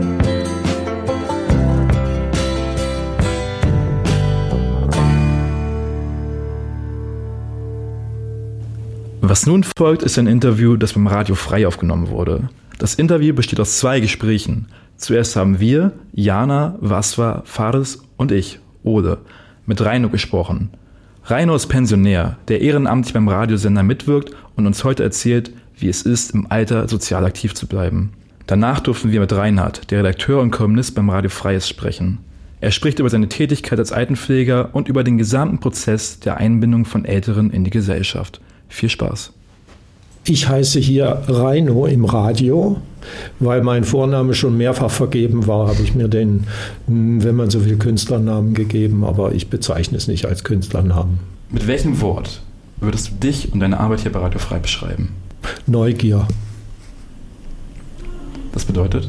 E: Was nun folgt, ist ein Interview, das beim Radio Frei aufgenommen wurde. Das Interview besteht aus 2 Gesprächen. Zuerst haben wir, Jana, Waswa, Fares und ich, Ole, mit Reino gesprochen. Reino ist Pensionär, der ehrenamtlich beim Radiosender mitwirkt und uns heute erzählt, wie es ist, im Alter sozial aktiv zu bleiben. Danach durften wir mit Reinhard, der Redakteur und Kolumnist beim Radio Frei ist, sprechen. Er spricht über seine Tätigkeit als Altenpfleger und über den gesamten Prozess der Einbindung von Älteren in die Gesellschaft. Viel Spaß.
O: Ich heiße hier Reino im Radio, weil mein Vorname schon mehrfach vergeben war, habe ich mir den, wenn man so will, Künstlernamen gegeben, aber ich bezeichne es nicht als Künstlernamen.
C: Mit welchem Wort würdest du dich und deine Arbeit hier bei Radio Frei beschreiben?
O: Neugier.
C: Das bedeutet?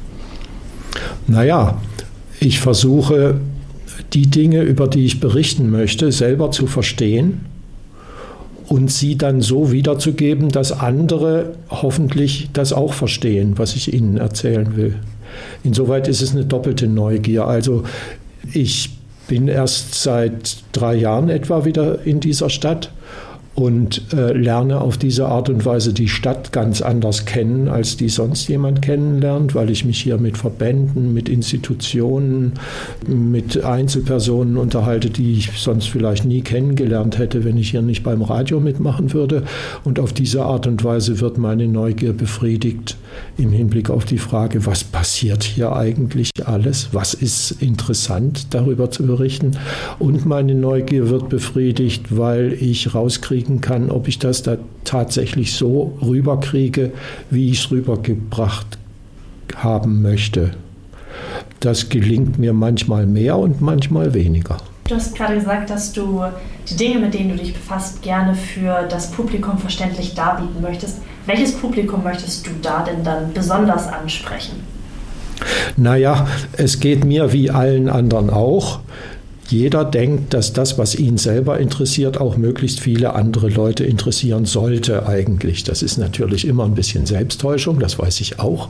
O: Naja, ich versuche, die Dinge, über die ich berichten möchte, selber zu verstehen und sie dann so wiederzugeben, dass andere hoffentlich das auch verstehen, was ich ihnen erzählen will. Insoweit ist es eine doppelte Neugier. Also ich bin erst seit 3 Jahren etwa wieder in dieser Stadt und lerne auf diese Art und Weise die Stadt ganz anders kennen, als die sonst jemand kennenlernt, weil ich mich hier mit Verbänden, mit Institutionen, mit Einzelpersonen unterhalte, die ich sonst vielleicht nie kennengelernt hätte, wenn ich hier nicht beim Radio mitmachen würde. Und auf diese Art und Weise wird meine Neugier befriedigt im Hinblick auf die Frage, was passiert hier eigentlich alles? Was ist interessant, darüber zu berichten? Und meine Neugier wird befriedigt, weil ich rauskriege, kann, ob ich das da tatsächlich so rüberkriege, wie ich es rübergebracht haben möchte. Das gelingt mir manchmal mehr und manchmal weniger.
B: Du hast gerade gesagt, dass du die Dinge, mit denen du dich befasst, gerne für das Publikum verständlich darbieten möchtest. Welches Publikum möchtest du da denn dann besonders ansprechen?
O: Naja, es geht mir wie allen anderen auch. Jeder denkt, dass das, was ihn selber interessiert, auch möglichst viele andere Leute interessieren sollte eigentlich. Das ist natürlich immer ein bisschen Selbsttäuschung, das weiß ich auch.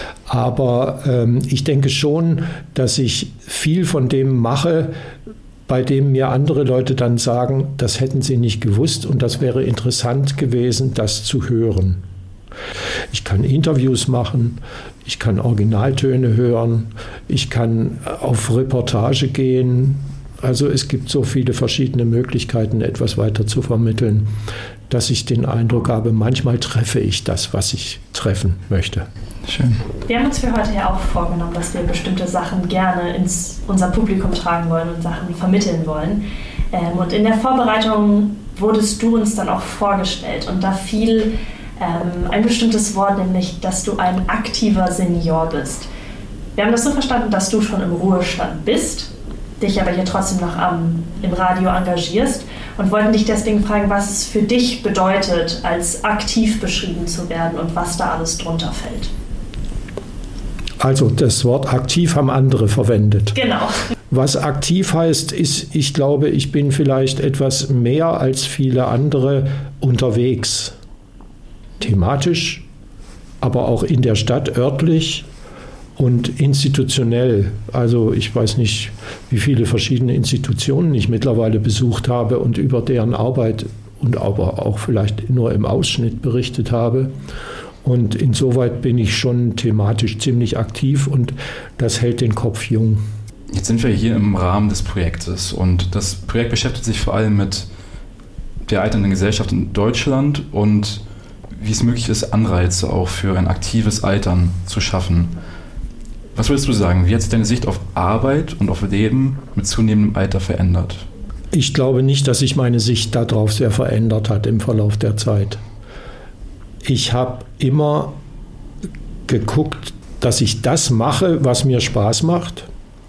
O: Aber ich denke schon, dass ich viel von dem mache, bei dem mir andere Leute dann sagen, das hätten sie nicht gewusst und das wäre interessant gewesen, das zu hören. Ich kann Interviews machen, ich kann Originaltöne hören, ich kann auf Reportage gehen. Also es gibt so viele verschiedene Möglichkeiten, etwas weiter zu vermitteln, dass ich den Eindruck habe, manchmal treffe ich das, was ich treffen möchte.
C: Schön.
B: Wir haben uns für heute ja auch vorgenommen, dass wir bestimmte Sachen gerne ins unser Publikum tragen wollen und Sachen vermitteln wollen. Und in der Vorbereitung wurdest du uns dann auch vorgestellt und da fiel ein bestimmtes Wort, nämlich, dass du ein aktiver Senior bist. Wir haben das so verstanden, dass du schon im Ruhestand bist, dich aber hier trotzdem noch im Radio engagierst und wollten dich deswegen fragen, was es für dich bedeutet, als aktiv beschrieben zu werden und was da alles drunter fällt.
O: Also das Wort aktiv haben andere verwendet.
B: Genau.
O: Was aktiv heißt, ist, ich glaube, ich bin vielleicht etwas mehr als viele andere unterwegs. Thematisch, aber auch in der Stadt örtlich und institutionell. Also ich weiß nicht, wie viele verschiedene Institutionen ich mittlerweile besucht habe und über deren Arbeit und aber auch vielleicht nur im Ausschnitt berichtet habe. Und insoweit bin ich schon thematisch ziemlich aktiv und das hält den Kopf jung.
C: Jetzt sind wir hier im Rahmen des Projektes und das Projekt beschäftigt sich vor allem mit der alternden Gesellschaft in Deutschland und wie es möglich ist, Anreize auch für ein aktives Altern zu schaffen. Was würdest du sagen, wie hat sich deine Sicht auf Arbeit und auf Leben mit zunehmendem Alter verändert?
O: Ich glaube nicht, dass sich meine Sicht darauf sehr verändert hat im Verlauf der Zeit. Ich habe immer geguckt, dass ich das mache, was mir Spaß macht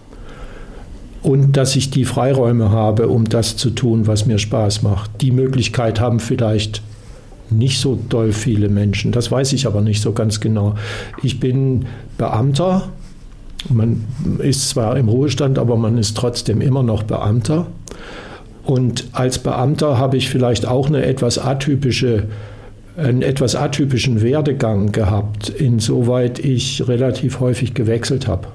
O: und dass ich die Freiräume habe, um das zu tun, was mir Spaß macht. Die Möglichkeit haben vielleicht nicht so doll viele Menschen, das weiß ich aber nicht so ganz genau. Ich bin Beamter, man ist zwar im Ruhestand, aber man ist trotzdem immer noch Beamter Und als Beamter habe ich vielleicht auch einen etwas atypischen Werdegang gehabt, insoweit ich relativ häufig gewechselt habe.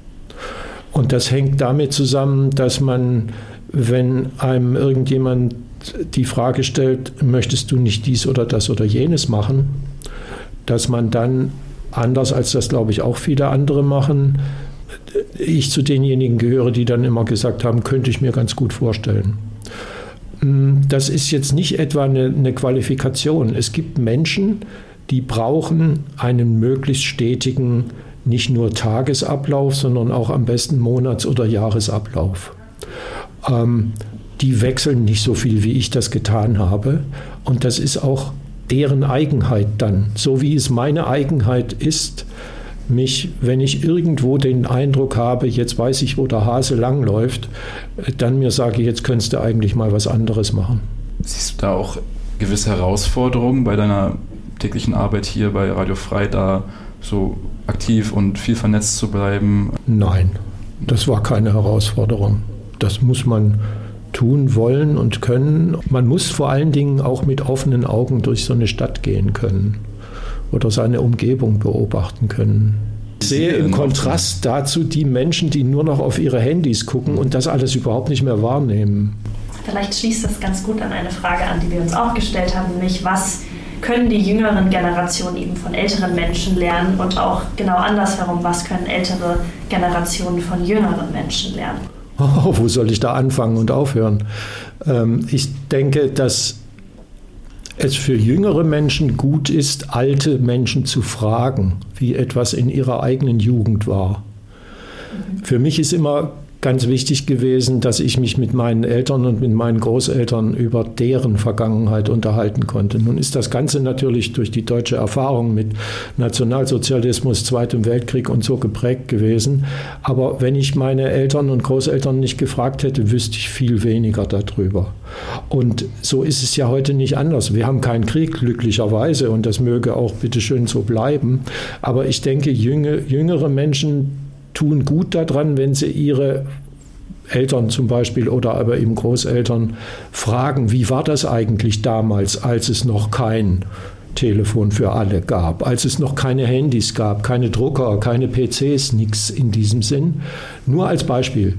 O: Und das hängt damit zusammen, dass man, wenn einem irgendjemand die Frage stellt, möchtest du nicht dies oder das oder jenes machen, dass man dann, anders als das glaube ich auch viele andere machen, ich zu denjenigen gehöre, die dann immer gesagt haben, könnte ich mir ganz gut vorstellen. Das ist jetzt nicht etwa eine Qualifikation. Es gibt Menschen, die brauchen einen möglichst stetigen, nicht nur Tagesablauf, sondern auch am besten Monats- oder Jahresablauf. Die wechseln nicht so viel, wie ich das getan habe. Und das ist auch deren Eigenheit dann. So wie es meine Eigenheit ist, wenn ich irgendwo den Eindruck habe, jetzt weiß ich, wo der Hase langläuft, dann mir sage, jetzt könntest du eigentlich mal was anderes machen.
C: Siehst du da auch gewisse Herausforderungen bei deiner täglichen Arbeit hier bei Radio Frei, da so aktiv und viel vernetzt zu bleiben?
O: Nein, das war keine Herausforderung. Das muss man tun wollen und können. Man muss vor allen Dingen auch mit offenen Augen durch so eine Stadt gehen können oder seine Umgebung beobachten können. Ich sehe im Kontrast dazu die Menschen, die nur noch auf ihre Handys gucken und das alles überhaupt nicht mehr wahrnehmen.
B: Vielleicht schließt das ganz gut an eine Frage an, die wir uns auch gestellt haben, nämlich was können die jüngeren Generationen eben von älteren Menschen lernen und auch genau andersherum, was können ältere Generationen von jüngeren Menschen lernen?
O: Oh, wo soll ich da anfangen und aufhören? Ich denke, dass es für jüngere Menschen gut ist, alte Menschen zu fragen, wie etwas in ihrer eigenen Jugend war. Für mich ist immer ganz wichtig gewesen, dass ich mich mit meinen Eltern und mit meinen Großeltern über deren Vergangenheit unterhalten konnte. Nun ist das Ganze natürlich durch die deutsche Erfahrung mit Nationalsozialismus, Zweitem Weltkrieg und so geprägt gewesen. Aber wenn ich meine Eltern und Großeltern nicht gefragt hätte, wüsste ich viel weniger darüber. Und so ist es ja heute nicht anders. Wir haben keinen Krieg, glücklicherweise, und das möge auch bitteschön so bleiben. Aber ich denke, jüngere Menschen tun gut daran, wenn sie ihre Eltern zum Beispiel oder aber eben Großeltern fragen, wie war das eigentlich damals, als es noch kein Telefon für alle gab, als es noch keine Handys gab, keine Drucker, keine PCs, nichts in diesem Sinn. Nur als Beispiel.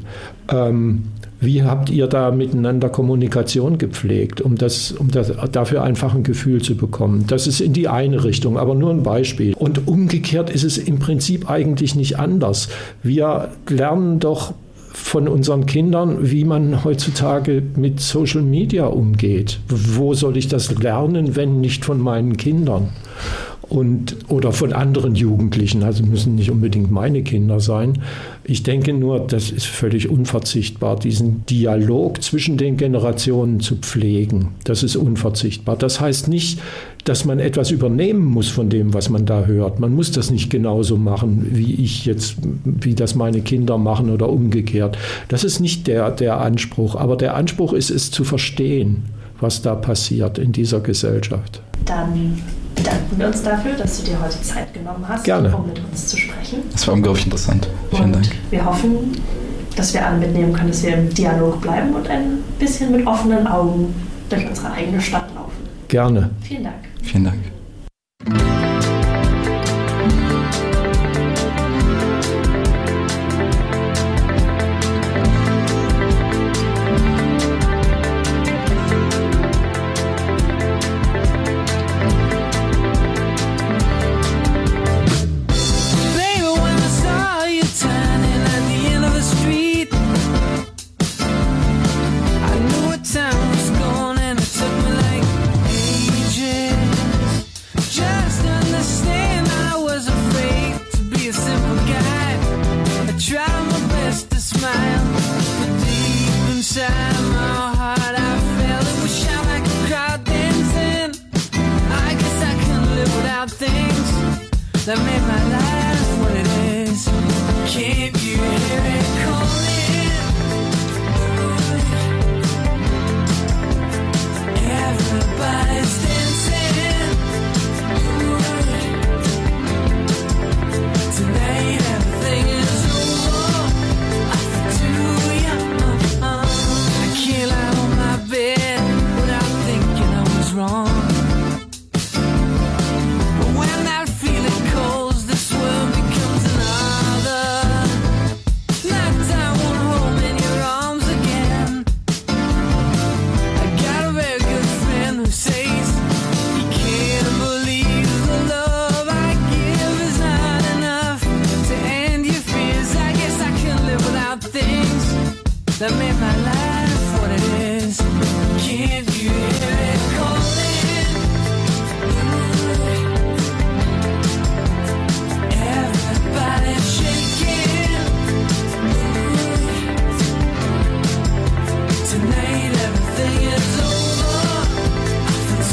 O: Wie habt ihr da miteinander Kommunikation gepflegt, um dafür einfach ein Gefühl zu bekommen? Das ist in die eine Richtung, aber nur ein Beispiel. Und umgekehrt ist es im Prinzip eigentlich nicht anders. Wir lernen doch von unseren Kindern, wie man heutzutage mit Social Media umgeht. Wo soll ich das lernen, wenn nicht von meinen Kindern? Oder von anderen Jugendlichen, also müssen nicht unbedingt meine Kinder sein. Ich denke nur, das ist völlig unverzichtbar, diesen Dialog zwischen den Generationen zu pflegen. Das ist unverzichtbar. Das heißt nicht, dass man etwas übernehmen muss von dem, was man da hört. Man muss das nicht genauso machen, wie das meine Kinder machen oder umgekehrt. Das ist nicht der Anspruch. Aber der Anspruch ist es zu verstehen, was da passiert in dieser Gesellschaft.
B: Dann bedanken wir uns dafür, dass du dir heute Zeit genommen hast, um mit uns zu sprechen.
C: Das war unglaublich interessant. Vielen Dank.
B: Wir hoffen, dass wir alle mitnehmen können, dass wir im Dialog bleiben und ein bisschen mit offenen Augen durch unsere eigene Stadt laufen.
O: Gerne.
B: Vielen Dank.
C: Vielen Dank.
N: That made my life what it is. Can't you hear it calling? Everybody's dancing. Tonight everything is over. I feel too young. I can't lie on my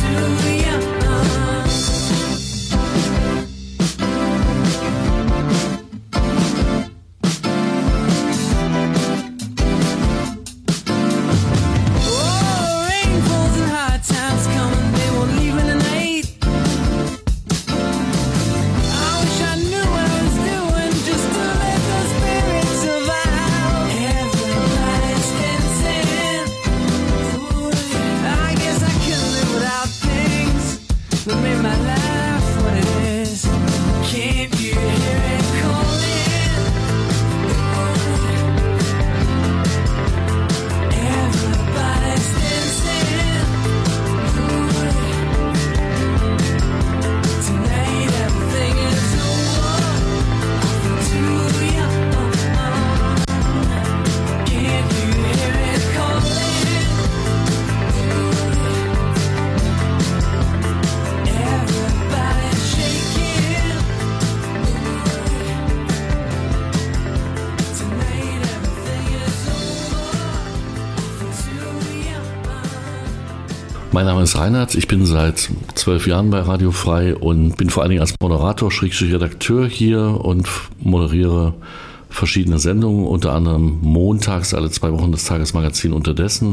P: Mein Name ist Reinhard, ich bin seit 12 Jahren bei Radio Frei und bin vor allen Dingen als Moderator, Redakteur hier und moderiere verschiedene Sendungen, unter anderem montags alle 2 Wochen das Tagesmagazin Unterdessen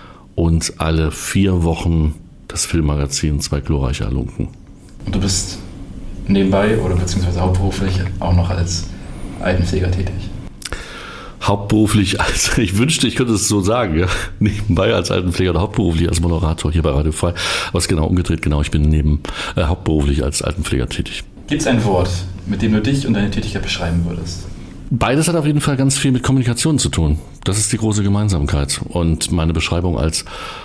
P: und alle 4 Wochen das Filmmagazin Zwei glorreiche Halunken.
C: Und du bist nebenbei oder beziehungsweise hauptberuflich auch noch als Altenpfleger tätig?
P: Hauptberuflich ich wünschte, ich könnte es so sagen, ja. Nebenbei als Altenpfleger oder hauptberuflich als Moderator hier bei Radio Frei. Aber es ist genau umgedreht, ich bin hauptberuflich als Altenpfleger tätig.
C: Gibt es ein Wort, mit dem du dich und deine Tätigkeit beschreiben würdest?
P: Beides hat auf jeden Fall ganz viel mit Kommunikation zu tun. Das ist die große Gemeinsamkeit. Und meine Beschreibung als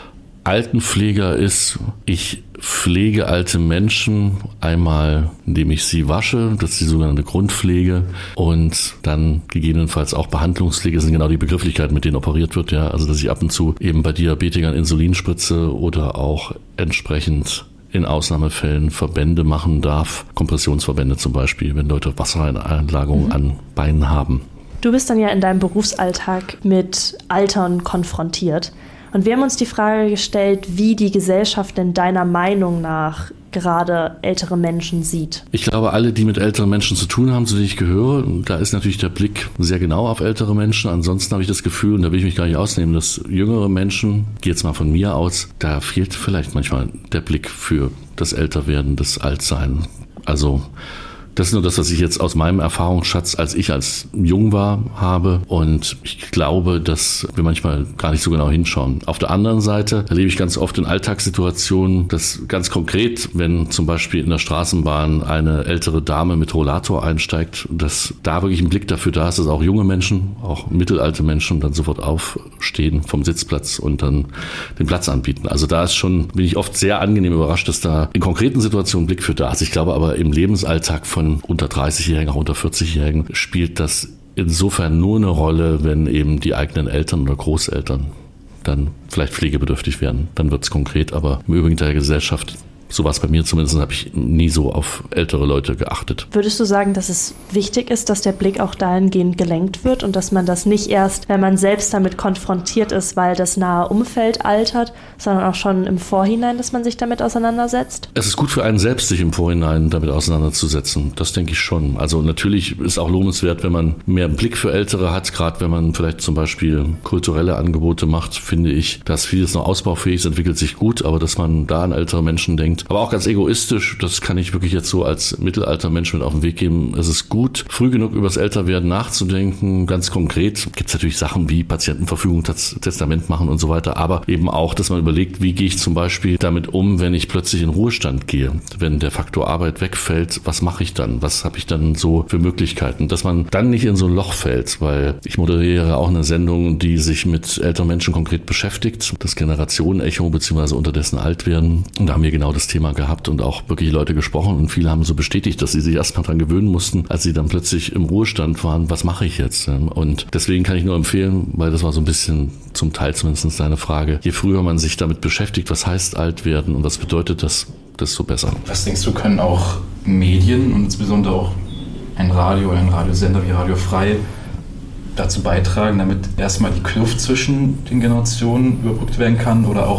P: Altenpfleger ist, ich pflege alte Menschen einmal, indem ich sie wasche, das ist die sogenannte Grundpflege, und dann gegebenenfalls auch Behandlungspflege, sind genau die Begrifflichkeiten, mit denen operiert wird, ja, also dass ich ab und zu eben bei Diabetikern Insulin spritze oder auch entsprechend in Ausnahmefällen Verbände machen darf, Kompressionsverbände zum Beispiel, wenn Leute Wassereinlagerungen an Beinen haben.
B: Du bist dann ja in deinem Berufsalltag mit Altern konfrontiert. Und wir haben uns die Frage gestellt, wie die Gesellschaft denn deiner Meinung nach gerade ältere Menschen sieht.
P: Ich glaube, alle, die mit älteren Menschen zu tun haben, zu denen ich gehöre, da ist natürlich der Blick sehr genau auf ältere Menschen. Ansonsten habe ich das Gefühl, und da will ich mich gar nicht ausnehmen, dass jüngere Menschen, ich gehe jetzt mal von mir aus, da fehlt vielleicht manchmal der Blick für das Älterwerden, das Altsein. Also das ist nur das, was ich jetzt aus meinem Erfahrungsschatz, als ich als jung war, habe. Und ich glaube, dass wir manchmal gar nicht so genau hinschauen. Auf der anderen Seite erlebe ich ganz oft in Alltagssituationen, dass ganz konkret, wenn zum Beispiel in der Straßenbahn eine ältere Dame mit Rollator einsteigt, dass da wirklich ein Blick dafür da ist, dass auch junge Menschen, auch mittelalte Menschen dann sofort aufstehen vom Sitzplatz und dann den Platz anbieten. Also da ist schon, bin ich oft sehr angenehm überrascht, dass da in konkreten Situationen Blick für da ist. Ich glaube aber im Lebensalltag von unter 30-Jährigen, auch unter 40-Jährigen spielt das insofern nur eine Rolle, wenn eben die eigenen Eltern oder Großeltern dann vielleicht pflegebedürftig werden. Dann wird es konkret, aber im Übrigen der Gesellschaft, so war es bei mir zumindest, habe ich nie so auf ältere Leute geachtet.
B: Würdest du sagen, dass es wichtig ist, dass der Blick auch dahingehend gelenkt wird und dass man das nicht erst, wenn man selbst damit konfrontiert ist, weil das nahe Umfeld altert, sondern auch schon im Vorhinein, dass man sich damit auseinandersetzt?
P: Es ist gut für einen selbst, sich im Vorhinein damit auseinanderzusetzen. Das denke ich schon. Also natürlich ist auch lohnenswert, wenn man mehr Blick für Ältere hat, gerade wenn man vielleicht zum Beispiel kulturelle Angebote macht, finde ich, dass vieles noch ausbaufähig ist, entwickelt sich gut, aber dass man da an ältere Menschen denkt. Aber auch ganz egoistisch, das kann ich wirklich jetzt so als Mittelalter-Mensch mit auf den Weg geben. Es ist gut, früh genug über das Älterwerden nachzudenken. Ganz konkret gibt es natürlich Sachen wie Patientenverfügung, Testament machen und so weiter, aber eben auch, dass man überlegt, wie gehe ich zum Beispiel damit um, wenn ich plötzlich in Ruhestand gehe, wenn der Faktor Arbeit wegfällt, was mache ich dann? Was habe ich dann so für Möglichkeiten? Dass man dann nicht in so ein Loch fällt, weil ich moderiere auch eine Sendung, die sich mit älteren Menschen konkret beschäftigt, das Generationenecho bzw. unterdessen alt werden. Und da haben wir genau das Thema gehabt und auch wirklich Leute gesprochen und viele haben so bestätigt, dass sie sich erstmal dran gewöhnen mussten, als sie dann plötzlich im Ruhestand waren, was mache ich jetzt? Und deswegen kann ich nur empfehlen, weil das war so ein bisschen zum Teil zumindest deine Frage, je früher man sich damit beschäftigt, was heißt alt werden und was bedeutet das, desto besser.
C: Was denkst du, können auch Medien und insbesondere auch ein Radio oder ein Radiosender wie Radio Frei dazu beitragen, damit erstmal die Kluft zwischen den Generationen überbrückt werden kann oder auch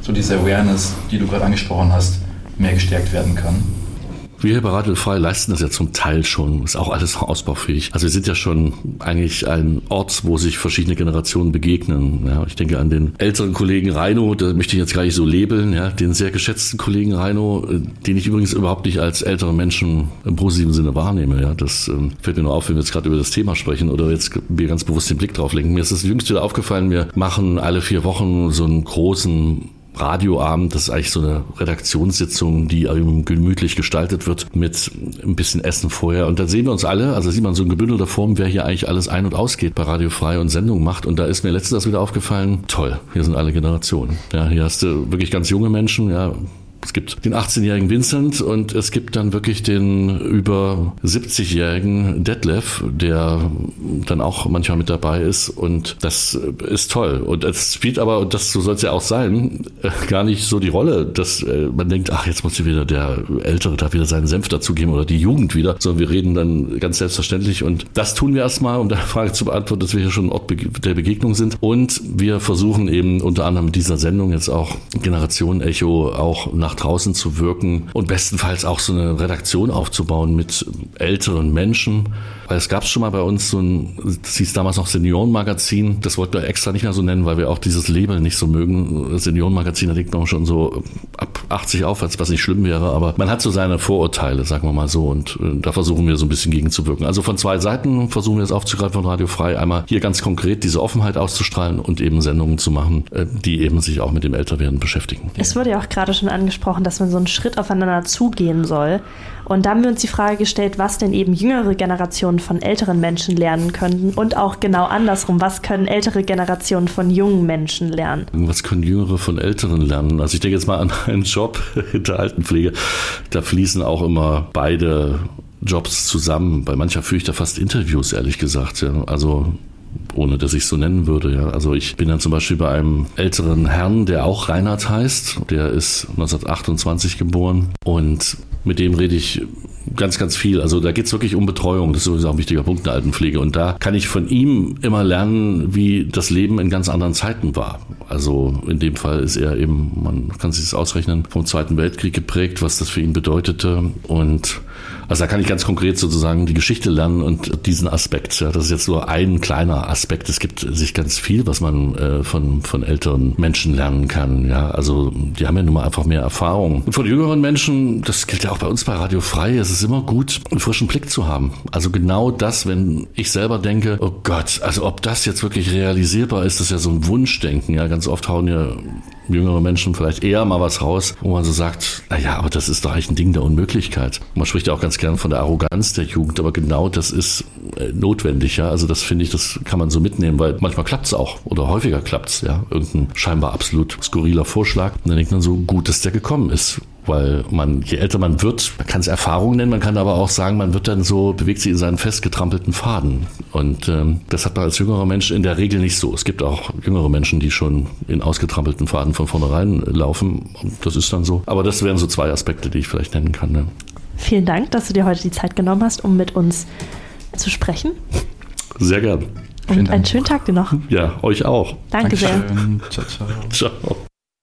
C: so diese Awareness, die du gerade angesprochen hast, mehr gestärkt werden kann?
P: Wir hier bei Radio Frei leisten das ja zum Teil schon, ist auch alles ausbaufähig. Also wir sind ja schon eigentlich ein Ort, wo sich verschiedene Generationen begegnen. Ja, ich denke an den älteren Kollegen Reino, da möchte ich jetzt gar nicht so labeln, ja, den sehr geschätzten Kollegen Reino, den ich übrigens überhaupt nicht als älteren Menschen im positiven Sinne wahrnehme. Ja, das fällt mir nur auf, wenn wir jetzt gerade über das Thema sprechen oder jetzt wir ganz bewusst den Blick drauf lenken. Mir ist das jüngst wieder aufgefallen, wir machen alle 4 Wochen so einen großen Radioabend, das ist eigentlich so eine Redaktionssitzung, die gemütlich gestaltet wird mit ein bisschen Essen vorher. Und dann sehen wir uns alle, also sieht man so in gebündelter Form, wer hier eigentlich alles ein- und ausgeht bei Radio Frei und Sendungen macht. Und da ist mir letztens wieder aufgefallen, toll, hier sind alle Generationen. Ja, hier hast du wirklich ganz junge Menschen, ja. Es gibt den 18-jährigen Vincent und es gibt dann wirklich den über 70-jährigen Detlef, der dann auch manchmal mit dabei ist und das ist toll. Und es spielt aber, und das so soll es ja auch sein, gar nicht so die Rolle, dass man denkt, ach, jetzt muss hier wieder der Ältere da wieder seinen Senf dazugeben oder die Jugend wieder, sondern wir reden dann ganz selbstverständlich und das tun wir erstmal, um der Frage zu beantworten, dass wir hier schon ein Ort der Begegnung sind und wir versuchen eben unter anderem mit dieser Sendung jetzt auch Generationen-Echo auch nach draußen zu wirken und bestenfalls auch so eine Redaktion aufzubauen mit älteren Menschen. Weil es gab schon mal bei uns so das hieß damals noch Seniorenmagazin, das wollten wir extra nicht mehr so nennen, weil wir auch dieses Label nicht so mögen. Seniorenmagazin, da liegt man schon so ab 80 aufwärts, was nicht schlimm wäre, aber man hat so seine Vorurteile, sagen wir mal so, und da versuchen wir so ein bisschen gegenzuwirken. Also von 2 Seiten versuchen wir es aufzugreifen von Radio Frei. Einmal hier ganz konkret diese Offenheit auszustrahlen und eben Sendungen zu machen, die eben sich auch mit dem Älterwerden beschäftigen.
B: Es wurde ja auch gerade schon angesprochen, dass man so einen Schritt aufeinander zugehen soll. Und da haben wir uns die Frage gestellt, was denn eben jüngere Generationen von älteren Menschen lernen könnten und auch genau andersrum, was können ältere Generationen von jungen Menschen lernen?
P: Was können Jüngere von Älteren lernen? Also ich denke jetzt mal an einen Job in der Altenpflege. Da fließen auch immer beide Jobs zusammen. Bei mancher führe ich da fast Interviews, ehrlich gesagt. Ja. Also ohne dass ich es so nennen würde. Ja. Also ich bin dann zum Beispiel bei einem älteren Herrn, der auch Reinhard heißt. Der ist 1928 geboren und mit dem rede ich ganz, ganz viel. Also da geht es wirklich um Betreuung. Das ist sowieso auch ein wichtiger Punkt in der Altenpflege. Und da kann ich von ihm immer lernen, wie das Leben in ganz anderen Zeiten war. Also in dem Fall ist er eben, man kann sich das ausrechnen, vom Zweiten Weltkrieg geprägt, was das für ihn bedeutete. Und also da kann ich ganz konkret sozusagen die Geschichte lernen und diesen Aspekt. Ja, das ist jetzt nur ein kleiner Aspekt. Es gibt sich ganz viel, was man von älteren Menschen lernen kann. Ja, also die haben ja nun mal einfach mehr Erfahrung. Und von jüngeren Menschen, das gilt ja auch bei uns bei Radio Frei, es ist immer gut, einen frischen Blick zu haben. Also genau das, wenn ich selber denke, oh Gott, also ob das jetzt wirklich realisierbar ist, das ist ja so ein Wunschdenken. Ja, ganz oft hauen ja jüngere Menschen vielleicht eher mal was raus, wo man so sagt, naja, aber das ist doch eigentlich ein Ding der Unmöglichkeit. Man spricht ja auch ganz gern von der Arroganz der Jugend, aber genau das ist notwendig, ja. Also das finde ich, das kann man so mitnehmen, weil manchmal klappt es auch oder häufiger klappt es, ja. Irgendein scheinbar absolut skurriler Vorschlag und dann denkt man so, gut, dass der gekommen ist. Weil je älter man wird, man kann es Erfahrung nennen, man kann aber auch sagen, man wird dann so, bewegt sich in seinen festgetrampelten Faden. Und das hat man als jüngerer Mensch in der Regel nicht so. Es gibt auch jüngere Menschen, die schon in ausgetrampelten Faden von vornherein laufen. Das ist dann so. Aber das wären so 2 Aspekte, die ich vielleicht nennen kann. Ne?
B: Vielen Dank, dass du dir heute die Zeit genommen hast, um mit uns zu sprechen.
P: Sehr gern.
B: Und einen schönen Tag dir noch.
P: Ja, euch auch.
B: Danke sehr.
C: Ciao, ciao.
P: Ciao.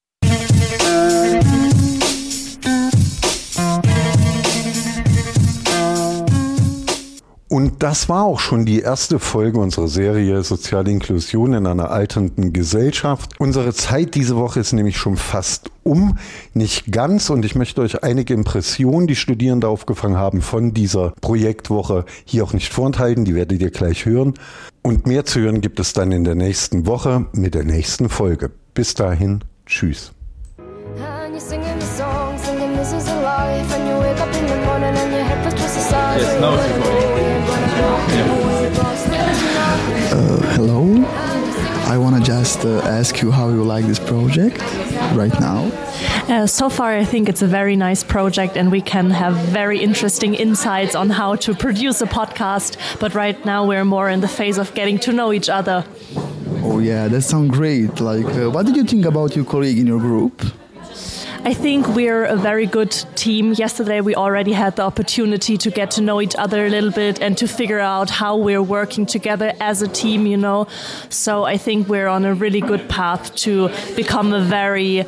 A: Und das war auch schon die erste Folge unserer Serie Soziale Inklusion in einer alternden Gesellschaft. Unsere Zeit diese Woche ist nämlich schon fast um, nicht ganz. Und ich möchte euch einige Impressionen, die Studierende aufgefangen haben von dieser Projektwoche, hier auch nicht vorenthalten. Die werdet ihr gleich hören. Und mehr zu hören gibt es dann in der nächsten Woche mit der nächsten Folge. Bis dahin, tschüss.
C: Yes, now it's recording.
Q: Hello. I want to just ask you how you like this project right now.
B: So far, I think it's a very nice project and we can have very interesting insights on how to produce a podcast. But right now, we're more in the phase of getting to know each other.
Q: Oh yeah, that sounds great. Like, what did you think about your colleague in your group?
B: I think we're a very good team. Yesterday we already had the opportunity to get to know each other a little bit and to figure out how we're working together as a team, you know. So I think we're on a really good path to become a very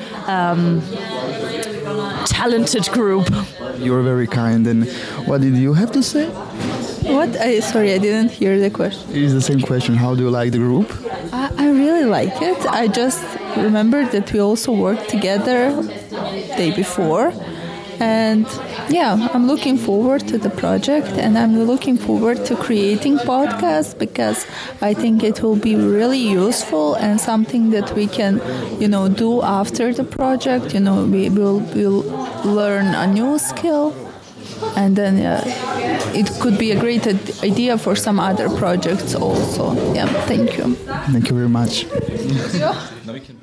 B: talented group.
Q: You're very kind. And what did you have to say?
R: What? Sorry, I didn't hear the question.
Q: It is the same question. How do you like the group?
R: I really like it. I just remembered that we also worked together the day before. And yeah, I'm looking forward to the project, and I'm looking forward to creating podcasts because I think it will be really useful and something that we can, do after the project. We'll learn a new skill, and then it could be a great idea for some other projects also. Yeah, thank you.
Q: Thank you very much.
C: Now we can